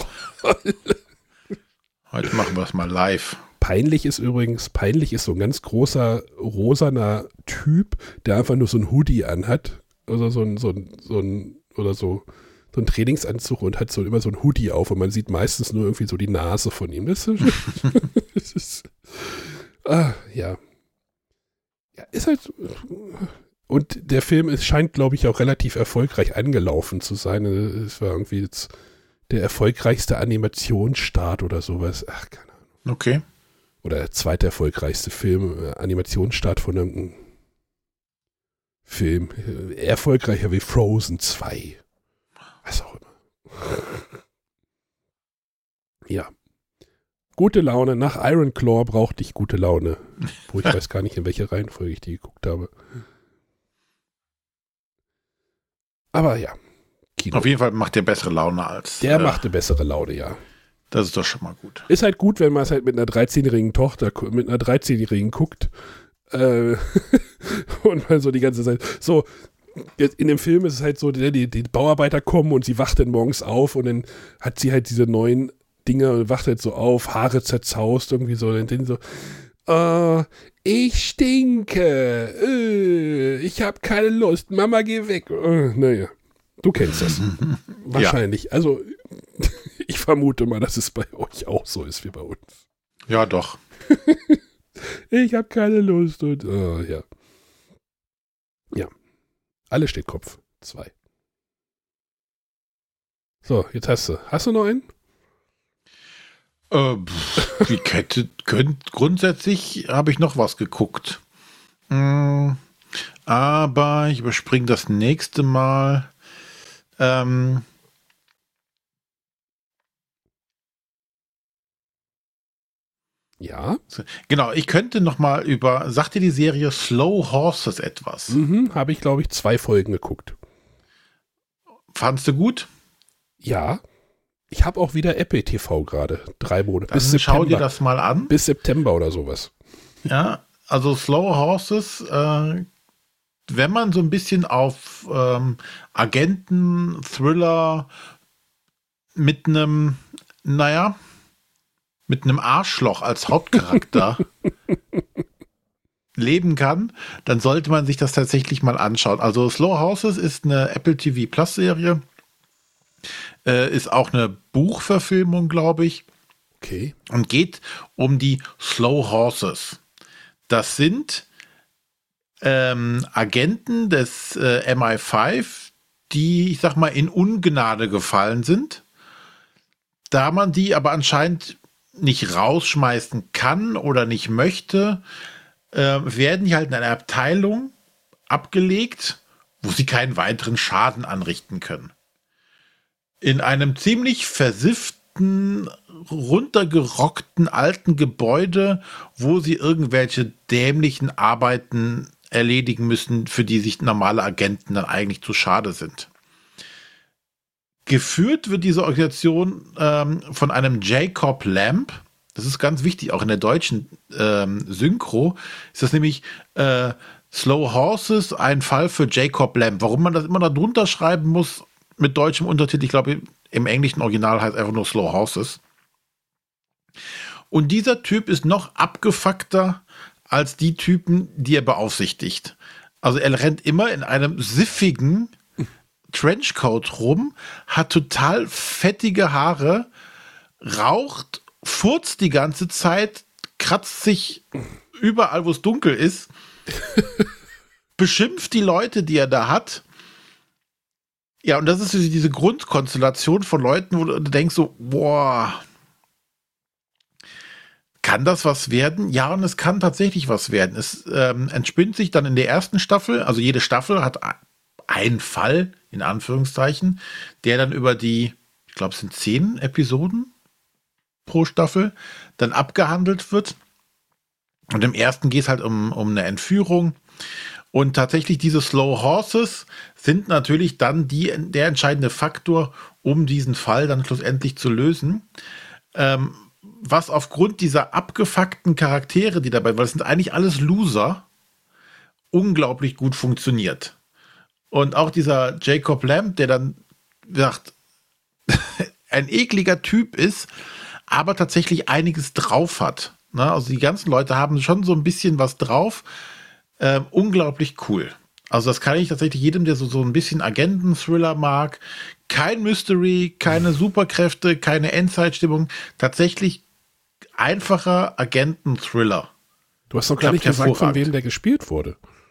Heute machen wir es mal live. Peinlich ist so ein ganz großer, rosaner Typ, der einfach nur so ein Hoodie anhat. Oder so ein Trainingsanzug und hat immer so ein Hoodie auf und man sieht meistens nur irgendwie so die Nase von ihm. Das ist ja. Ja, ist halt. Und der Film scheint, glaube ich, auch relativ erfolgreich angelaufen zu sein. Es war irgendwie jetzt der erfolgreichste Animationsstart oder sowas. Ach, keine Ahnung. Okay. Oder der zweite erfolgreichste Animationsstart von irgendeinem Film. Erfolgreicher wie Frozen 2. Was auch immer. Ja. Gute Laune. Nach Iron Claw brauchte ich gute Laune. Wo ich weiß gar nicht, in welcher Reihenfolge ich die geguckt habe. Aber ja, Kino. Auf jeden Fall macht der bessere Laune als. Der macht eine bessere Laune, ja. Das ist doch schon mal gut. Ist halt gut, wenn man es halt mit einer 13-jährigen Tochter, mit einer 13-jährigen guckt. Und man so die ganze Zeit. So, in dem Film ist es halt so, die Bauarbeiter kommen und sie wacht dann morgens auf und dann hat sie halt diese neuen Dinger und wacht halt so auf, Haare zerzaust, irgendwie so. Und dann so, ich stinke. Ich habe keine Lust. Mama, geh weg. Naja, du kennst das. Wahrscheinlich. Ja. Also, ich vermute mal, dass es bei euch auch so ist wie bei uns. Ja, doch. Ich habe keine Lust. Und, ja. Ja. Alles steht Kopf. 2. So, jetzt hast du. Hast du noch einen? Grundsätzlich habe ich noch was geguckt. Aber ich überspringe das nächste Mal. Ja. Genau, ich könnte noch mal sagt dir die Serie Slow Horses etwas? Habe ich, glaube ich, 2 Folgen geguckt. Fandst du gut? Ja. Ich habe auch wieder Apple TV gerade. 3 Monate. Bis September. Schau dir das mal an. Bis September oder sowas. Ja, also Slow Horses, wenn man so ein bisschen auf Agenten, Thriller mit einem Arschloch als Hauptcharakter leben kann, dann sollte man sich das tatsächlich mal anschauen. Also Slow Horses ist eine Apple TV Plus Serie. Ist auch eine Buchverfilmung, glaube ich. Okay. Und geht um die Slow Horses. Das sind Agenten des MI5, die, ich sag mal, in Ungnade gefallen sind. Da man die aber anscheinend nicht rausschmeißen kann oder nicht möchte, werden die halt in einer Abteilung abgelegt, wo sie keinen weiteren Schaden anrichten können. In einem ziemlich versifften, runtergerockten alten Gebäude, wo sie irgendwelche dämlichen Arbeiten erledigen müssen, für die sich normale Agenten dann eigentlich zu schade sind. Geführt wird diese Organisation von einem Jacob Lamb. Das ist ganz wichtig, auch in der deutschen Synchro ist das nämlich Slow Horses, ein Fall für Jacob Lamb. Warum man das immer da drunter schreiben muss mit deutschem Untertitel, ich glaube im englischen Original heißt einfach nur Slow Horses. Und dieser Typ ist noch abgefuckter als die Typen, die er beaufsichtigt. Also er rennt immer in einem siffigen Trenchcoat rum, hat total fettige Haare, raucht, furzt die ganze Zeit, kratzt sich überall, wo es dunkel ist, beschimpft die Leute, die er da hat. Ja, und das ist diese Grundkonstellation von Leuten, wo du denkst so, boah, kann das was werden? Ja, und es kann tatsächlich was werden. Es entspinnt sich dann in der ersten Staffel, also jede Staffel hat einen Fall, in Anführungszeichen, der dann über die, ich glaube es sind 10 Episoden pro Staffel, dann abgehandelt wird. Und im ersten geht es halt um eine Entführung. Und tatsächlich diese Slow Horses sind natürlich dann der entscheidende Faktor, um diesen Fall dann schlussendlich zu lösen. Was aufgrund dieser abgefuckten Charaktere, die dabei, weil es sind eigentlich alles Loser, unglaublich gut funktioniert. Und auch dieser Jacob Lamb, der dann sagt, ein ekliger Typ ist, aber tatsächlich einiges drauf hat. Ne? Also die ganzen Leute haben schon so ein bisschen was drauf. Unglaublich cool. Also das kann ich tatsächlich jedem, der so ein bisschen Agenten-Thriller mag, kein Mystery, keine Superkräfte, keine Endzeitstimmung, tatsächlich einfacher Agenten-Thriller. Du hast noch gar nicht gesagt, von wem der gespielt wurde.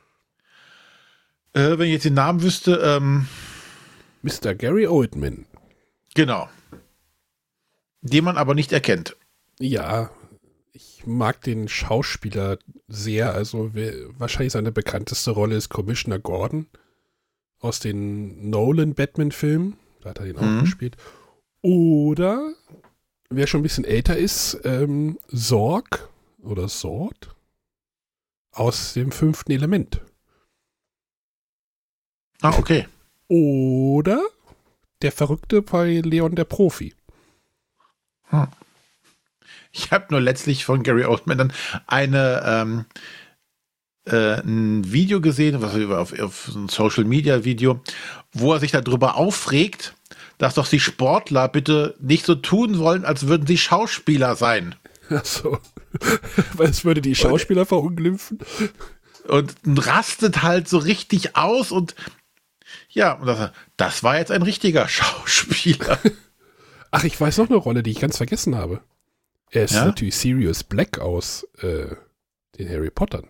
Wenn ich jetzt den Namen wüsste, Mr. Gary Oldman. Genau. Den man aber nicht erkennt. Ja, ich mag den Schauspieler sehr. Also wahrscheinlich seine bekannteste Rolle ist Commissioner Gordon aus den Nolan-Batman-Filmen. Da hat er den auch gespielt. Oder, wer schon ein bisschen älter ist, Sorg oder Sword aus dem 5. Element. Ah, okay. Oder der Verrückte bei Leon der Profi. Ich habe nur letztlich von Gary Oldman dann ein Video gesehen, auf ein Social-Media-Video, wo er sich darüber aufregt, dass doch die Sportler bitte nicht so tun wollen, als würden sie Schauspieler sein. Ach so. Weil es würde die Schauspieler verunglimpfen. Und rastet halt so richtig aus und ja, und das war jetzt ein richtiger Schauspieler. Ach, ich weiß noch eine Rolle, die ich ganz vergessen habe. Er ist Ja? natürlich Sirius Black aus den Harry Pottern.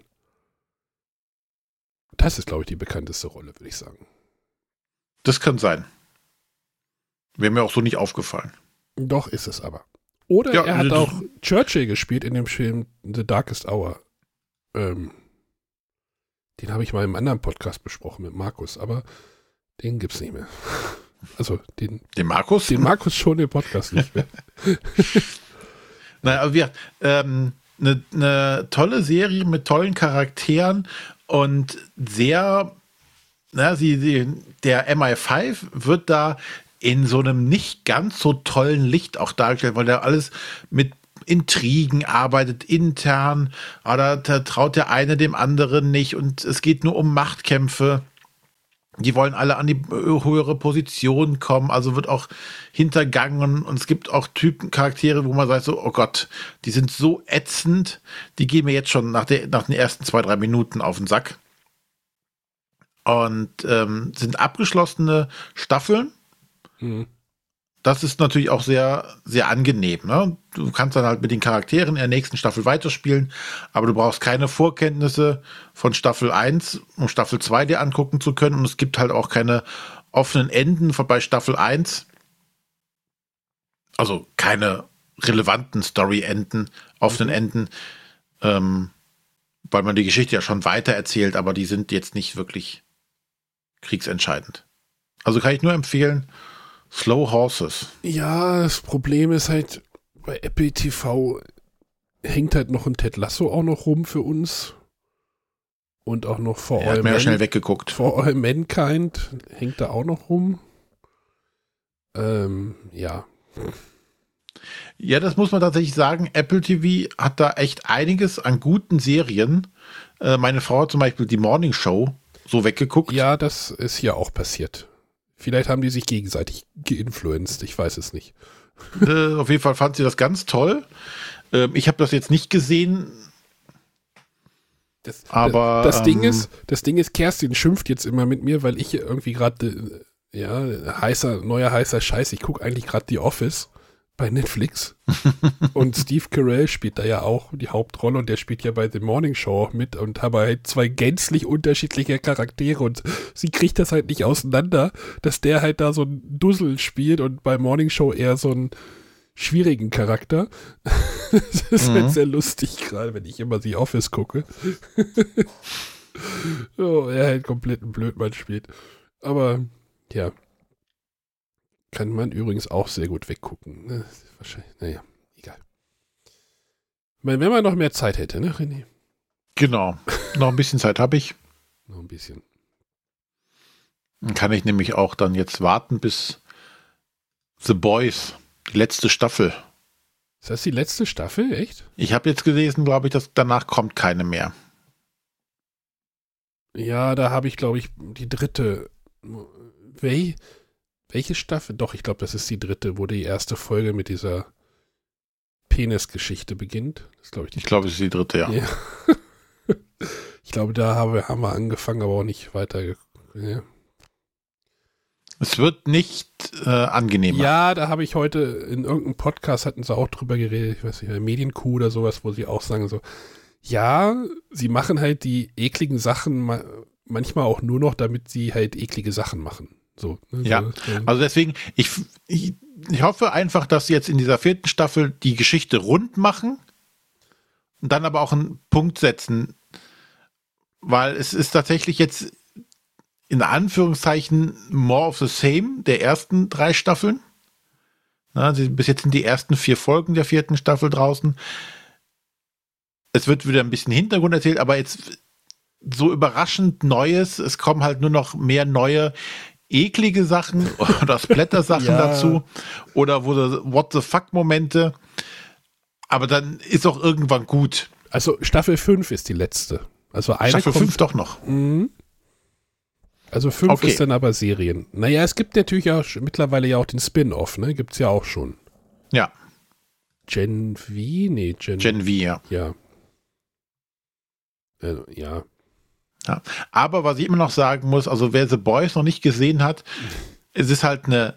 Das ist, glaube ich, die bekannteste Rolle, würde ich sagen. Das kann sein. Wäre mir auch so nicht aufgefallen. Doch, ist es aber. Oder Ja, er hat auch Churchill gespielt in dem Film The Darkest Hour. Den habe ich mal im anderen Podcast besprochen mit Markus, aber den gibt's nicht mehr. Also den Markus? Den Markus schon im Podcast nicht mehr. Naja, aber eine tolle Serie mit tollen Charakteren und sehr, der MI5 wird da in so einem nicht ganz so tollen Licht auch dargestellt, weil der alles mit Intrigen arbeitet, intern, oder da traut der eine dem anderen nicht und es geht nur um Machtkämpfe. Die wollen alle an die höhere Position kommen, also wird auch hintergangen und es gibt auch Charaktere, wo man sagt so, oh Gott, die sind so ätzend, die gehen mir jetzt schon nach den ersten 2-3 Minuten auf den Sack. Und sind abgeschlossene Staffeln. Mhm. Das ist natürlich auch sehr, sehr angenehm. Ne? Du kannst dann halt mit den Charakteren in der nächsten Staffel weiterspielen, aber du brauchst keine Vorkenntnisse von Staffel 1, um Staffel 2 dir angucken zu können. Und es gibt halt auch keine offenen Enden bei Staffel 1. Also keine relevanten Story-Enden, offenen Enden, weil man die Geschichte ja schon weiter erzählt, aber die sind jetzt nicht wirklich kriegsentscheidend. Also kann ich nur empfehlen, Slow Horses. Ja, das Problem ist halt, bei Apple TV hängt halt noch ein Ted Lasso auch noch rum für uns. Und auch noch Er hat mir ja schnell weggeguckt. For All Mankind hängt da auch noch rum. Ja. Ja, das muss man tatsächlich sagen. Apple TV hat da echt einiges an guten Serien. Meine Frau hat zum Beispiel die Morning Show so weggeguckt. Ja, das ist hier auch passiert. Vielleicht haben die sich gegenseitig geinfluenced, ich weiß es nicht. Auf jeden Fall fand sie das ganz toll. Ich habe das jetzt nicht gesehen. Aber das Ding ist, Kerstin schimpft jetzt immer mit mir, weil ich irgendwie gerade, neuer heißer Scheiß, ich gucke eigentlich gerade The Office bei Netflix und Steve Carell spielt da ja auch die Hauptrolle und der spielt ja bei The Morning Show auch mit und habe halt 2 gänzlich unterschiedliche Charaktere und sie kriegt das halt nicht auseinander, dass der halt da so ein Dussel spielt und bei Morning Show eher so einen schwierigen Charakter. Das ist halt sehr lustig, gerade wenn ich immer The Office gucke. Oh, er halt komplett ein Blödmann spielt. Aber, ja. Kann man übrigens auch sehr gut weggucken. Wahrscheinlich, naja, egal. Ich meine, wenn man noch mehr Zeit hätte, ne, René? Genau. Noch ein bisschen Zeit habe ich. Noch ein bisschen. Dann kann ich nämlich auch dann jetzt warten bis The Boys, die letzte Staffel. Ist das die letzte Staffel? Echt? Ich habe jetzt gelesen, glaube ich, dass danach kommt keine mehr. Ja, da habe ich, glaube ich, die dritte. Welche Staffel? Doch, ich glaube, das ist die dritte, wo die erste Folge mit dieser Penis-Geschichte beginnt. Das glaube ich, ich glaube, es ist die dritte, ja. Ich glaube, da haben wir angefangen, aber auch nicht weiter. Ja. Es wird nicht angenehmer. Ja, da habe ich heute in irgendeinem Podcast, hatten sie auch drüber geredet, ich weiß nicht, Medienkuh oder sowas, wo sie auch sagen so, ja, sie machen halt die ekligen Sachen manchmal auch nur noch, damit sie halt eklige Sachen machen. So, ne? Ja, also deswegen, ich hoffe einfach, dass sie jetzt in dieser 4. Staffel die Geschichte rund machen und dann aber auch einen Punkt setzen, weil es ist tatsächlich jetzt in Anführungszeichen more of the same der ersten 3 Staffeln. Bis jetzt sind die ersten 4 Folgen der 4. Staffel draußen. Es wird wieder ein bisschen Hintergrund erzählt, aber jetzt so überraschend Neues, es kommen halt nur noch mehr neue eklige Sachen oder Splatter-Sachen Ja. dazu oder wurde What the fuck-Momente. Aber dann ist auch irgendwann gut. Also Staffel 5 ist die letzte. Also eine Staffel kommt, 5 doch noch. Mhm. Also 5 Okay. ist dann aber Serien. Naja, es gibt natürlich auch mittlerweile ja auch den Spin-Off, ne? Gibt's ja auch schon. Ja, Gen V? Nee, Gen V, ja. Ja. Ja. Ja. Aber was ich immer noch sagen muss, also wer The Boys noch nicht gesehen hat, es ist halt eine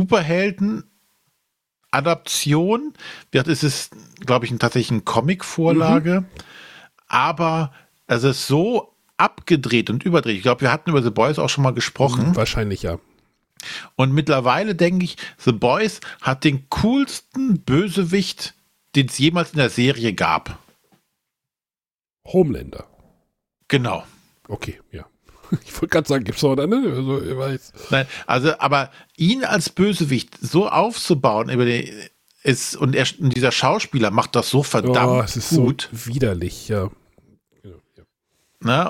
Superhelden-Adaption. Es ist, glaube ich, tatsächlich eine Comic-Vorlage. Aber es ist so abgedreht und überdreht. Ich glaube, wir hatten über The Boys auch schon mal gesprochen. Wahrscheinlich ja. Und mittlerweile denke ich, The Boys hat den coolsten Bösewicht, den es jemals in der Serie gab. Homelander. Genau. Okay, ja. Ich wollte gerade sagen, gibt's noch einen? Also, ich weiß. Nein, also, aber ihn als Bösewicht so aufzubauen, und dieser Schauspieler macht das so verdammt Es ist gut. so widerlich, ja. Ja. Ne?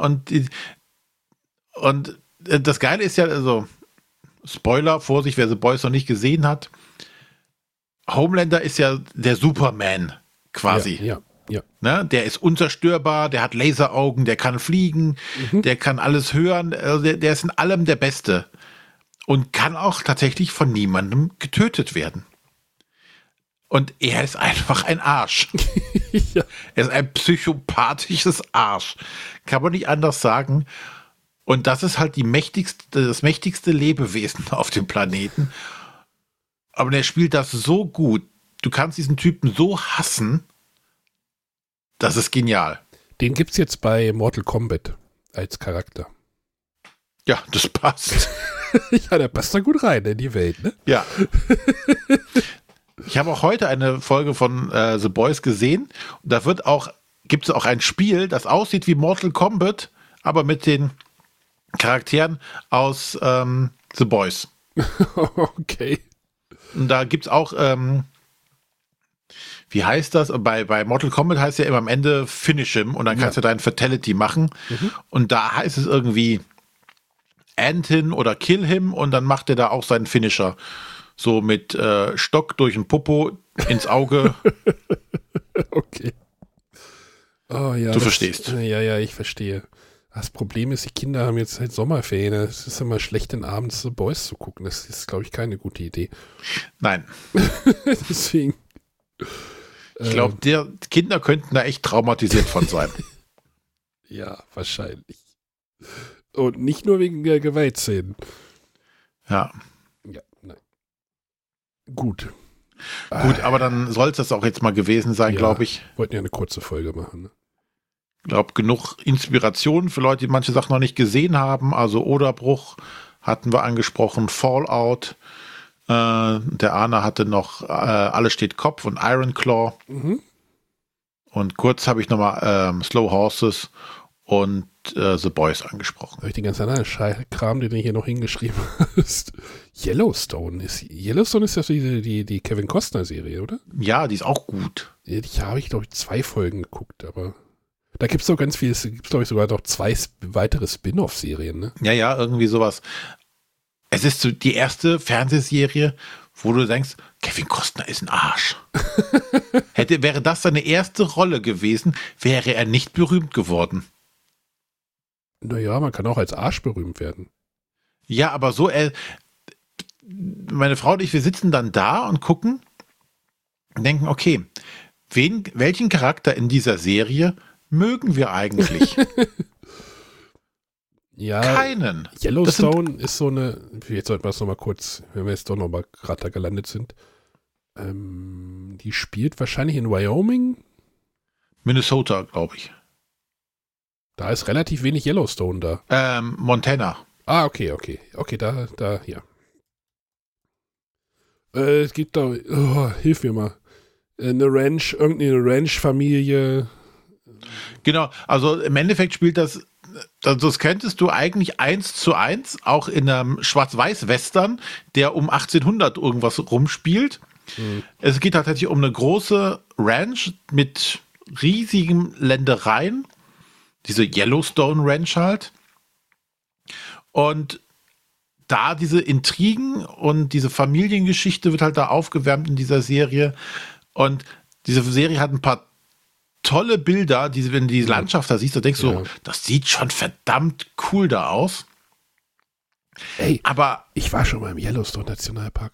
Und das Geile ist ja, also, Spoiler, Vorsicht, wer The Boys noch nicht gesehen hat, Homelander ist ja der Superman quasi. Ja. Ne? Der ist unzerstörbar, der hat Laseraugen, der kann fliegen, der kann alles hören, also der ist in allem der Beste und kann auch tatsächlich von niemandem getötet werden. Und er ist einfach ein Arsch. Ja. Er ist ein psychopathisches Arsch. Kann man nicht anders sagen. Und das ist halt das mächtigste Lebewesen auf dem Planeten. Aber er spielt das so gut. Du kannst diesen Typen so hassen. Das ist genial. Den gibt's jetzt bei Mortal Kombat als Charakter. Ja, das passt. Ja, der passt da gut rein in die Welt, ne? Ja. Ich habe auch heute eine Folge von The Boys gesehen. Und da gibt es auch ein Spiel, das aussieht wie Mortal Kombat, aber mit den Charakteren aus The Boys. Okay. Und da gibt es auch, wie heißt das? Bei Mortal Kombat heißt ja immer am Ende Finish him und dann kannst du deinen Fatality machen. Und da heißt es irgendwie End him oder Kill him und dann macht er da auch seinen Finisher. So mit Stock durch den Popo ins Auge. Okay. Oh ja. Du verstehst. Ja, ich verstehe. Das Problem ist, die Kinder haben jetzt halt Sommerferien. Es ist immer schlecht, den abends The Boys zu gucken. Das ist, glaube ich, keine gute Idee. Nein. Deswegen. Ich glaube, Kinder könnten da echt traumatisiert von sein. Ja, wahrscheinlich. Und nicht nur wegen der Gewaltszenen. Ja. Ja, nein. Gut. Gut, aber dann soll es das auch jetzt mal gewesen sein, Ja. glaube ich. Wollten ja eine kurze Folge machen. Ne? Ich glaube, genug Inspiration für Leute, die manche Sachen noch nicht gesehen haben. Also Oderbruch hatten wir angesprochen, Fallout. Der Arne hatte noch Alles steht Kopf und Iron Claw. Und kurz habe ich nochmal Slow Horses und The Boys angesprochen. Habe ich den ganzen anderen Kram, den du hier noch hingeschrieben hast. Yellowstone ist das die Kevin Costner-Serie, oder? Ja, die ist auch gut. Die habe ich, glaube ich, 2 Folgen geguckt, aber da gibt es doch ganz viel, es gibt, glaube ich, sogar noch 2 weitere Spin-off-Serien, ne? Ja, irgendwie sowas. Es ist so die erste Fernsehserie, wo du denkst, Kevin Costner ist ein Arsch. Wäre das seine erste Rolle gewesen, wäre er nicht berühmt geworden. Naja, man kann auch als Arsch berühmt werden. Ja, aber so, meine Frau und ich, wir sitzen dann da und gucken und denken, okay, welchen Charakter in dieser Serie mögen wir eigentlich? Ja, Keinen. Yellowstone ist so eine, jetzt sollten wir es nochmal kurz, wenn wir jetzt doch nochmal gerade da gelandet sind, die spielt wahrscheinlich in Wyoming. Minnesota, glaube ich. Da ist relativ wenig Yellowstone da. Montana. Ah, okay, da, ja. Es gibt da, hilf mir mal, irgendeine Ranch-Familie. Genau, also im Endeffekt spielt das könntest du eigentlich 1:1 auch in einem Schwarz-Weiß-Western, der um 1800 irgendwas rumspielt. Es geht tatsächlich um eine große Ranch mit riesigen da diese Intrigen und diese Familiengeschichte wird halt da aufgewärmt in dieser Serie. Und diese Serie hat ein paar tolle Bilder, wenn du die Landschaft da siehst, da denkst du, das sieht schon verdammt cool da aus. Ey, aber ich war schon mal im Yellowstone Nationalpark.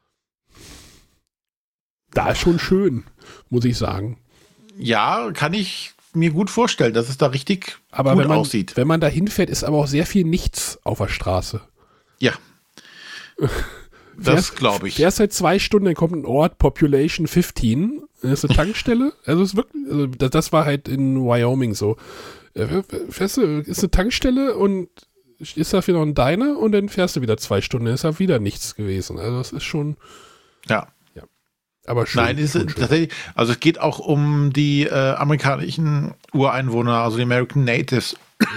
Da ist schon schön, muss ich sagen. Ja, kann ich mir gut vorstellen, dass es da richtig aber gut aussieht. Wenn man da hinfährt, ist aber auch sehr viel nichts auf der Straße. Ja. Das glaube ich. Fährst halt 2 Stunden, dann kommt ein Ort, Population 15, das ist eine Tankstelle. Also, es wirklich, also das war halt in Wyoming so. Fährst du, ist eine Tankstelle und ist da wieder noch ein Diner und dann fährst du wieder 2 Stunden, dann ist da wieder nichts gewesen. Also, das ist schon. Ja. Aber schön. Nein, ist tatsächlich, also es geht auch um die amerikanischen Ureinwohner, also die American Natives.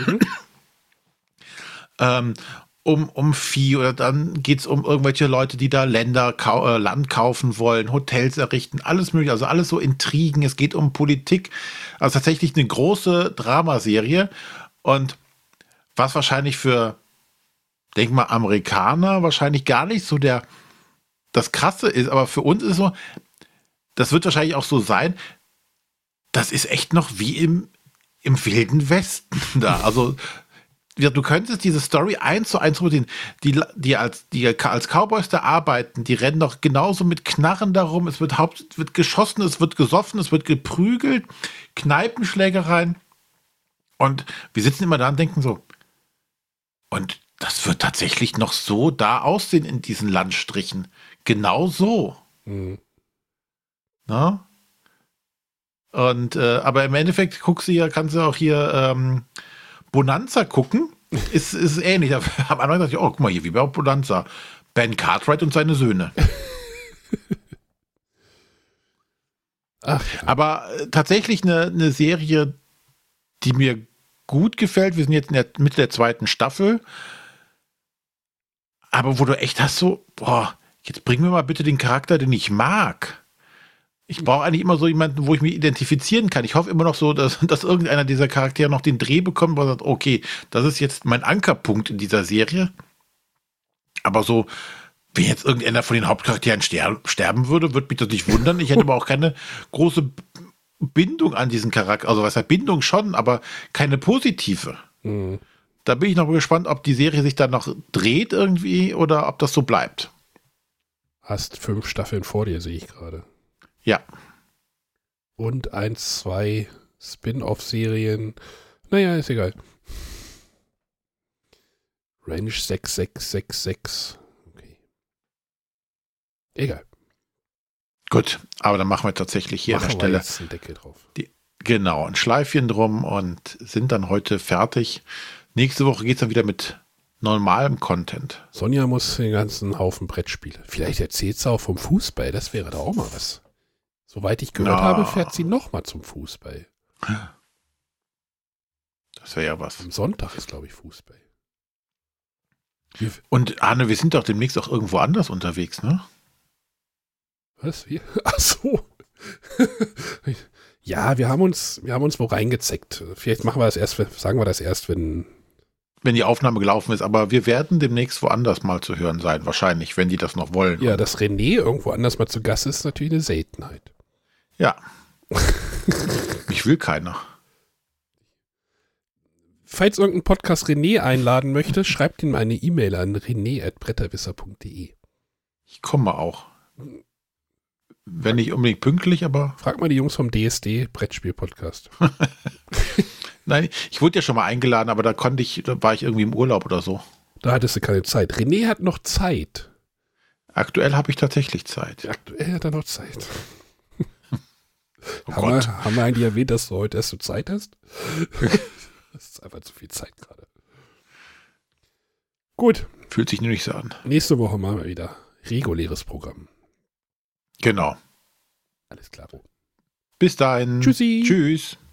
Um Vieh, oder dann geht es um irgendwelche Leute, die da Land kaufen wollen, Hotels errichten, alles mögliche, also alles so Intrigen, es geht um Politik, also tatsächlich eine große Dramaserie und was wahrscheinlich für, denk mal, Amerikaner wahrscheinlich gar nicht so das Krasse ist, aber für uns ist so, das wird wahrscheinlich auch so sein, das ist echt noch wie im Wilden Westen da, also du könntest diese Story 1:1 routinieren. Die als Cowboys da arbeiten, die rennen doch genauso mit Knarren darum. Es wird geschossen, es wird gesoffen, es wird geprügelt, Kneipenschlägereien. Und wir sitzen immer da und denken so, und das wird tatsächlich noch so da aussehen in diesen Landstrichen. Genau so. Mhm. Na? Und aber im Endeffekt kannst du auch hier Bonanza gucken, ist ähnlich. Am Anfang dachte ich, oh, guck mal hier, wie bei Bonanza. Ben Cartwright und seine Söhne. Ach, aber tatsächlich eine Serie, die mir gut gefällt. Wir sind jetzt in der Mitte der 2. Staffel. Aber wo du echt hast so, boah, jetzt bring mir mal bitte den Charakter, den ich mag. Ich brauche eigentlich immer so jemanden, wo ich mich identifizieren kann. Ich hoffe immer noch so, dass irgendeiner dieser Charaktere noch den Dreh bekommt, wo er sagt, okay, das ist jetzt mein Ankerpunkt in dieser Serie. Aber so, wenn jetzt irgendeiner von den Hauptcharakteren sterben würde, würde mich das nicht wundern. Ich hätte aber auch keine große Bindung an diesen Charakter. Also was heißt Bindung schon, aber keine positive. Mhm. Da bin ich noch gespannt, ob die Serie sich dann noch dreht irgendwie oder ob das so bleibt. Hast 5 Staffeln vor dir, sehe ich gerade. Ja. Und 1, 2 Spin-off-Serien. Naja, ist egal. Range 6666. Okay. Egal. Gut, aber dann machen wir tatsächlich hier an der Stelle jetzt einen Deckel drauf. Genau, ein Schleifchen drum und sind dann heute fertig. Nächste Woche geht es dann wieder mit normalem Content. Sonja muss den ganzen Haufen Brettspiele. Vielleicht erzählt sie auch vom Fußball. Das wäre da auch mal was. Soweit ich gehört habe, fährt sie nochmal zum Fußball. Das wäre ja was. Am Sonntag ist, glaube ich, Fußball. Und Arne, wir sind doch demnächst auch irgendwo anders unterwegs, ne? Was? Ach so. Ja, wir haben uns wo reingezeckt. Vielleicht sagen wir das erst, wenn die Aufnahme gelaufen ist, aber wir werden demnächst woanders mal zu hören sein, wahrscheinlich, wenn die das noch wollen. Ja, dass René irgendwo anders mal zu Gast ist natürlich eine Seltenheit. Ja. Mich will keiner. Falls irgendein Podcast René einladen möchte, schreibt ihm eine E-Mail an rené@bretterwisser.de. Ich komme auch. Wenn nicht unbedingt pünktlich, aber... Frag mal die Jungs vom DSD Brettspiel-Podcast. Nein, ich wurde ja schon mal eingeladen, aber da war ich irgendwie im Urlaub oder so. Da hattest du keine Zeit. René hat noch Zeit. Aktuell habe ich tatsächlich Zeit. Aktuell hat er noch Zeit. Oh haben wir eigentlich erwähnt, dass du heute erst so Zeit hast? Das ist einfach zu viel Zeit gerade. Gut. Fühlt sich nur nicht so an. Nächste Woche machen wir wieder reguläres Programm. Genau. Alles klar. Bis dahin. Tschüssi. Tschüss.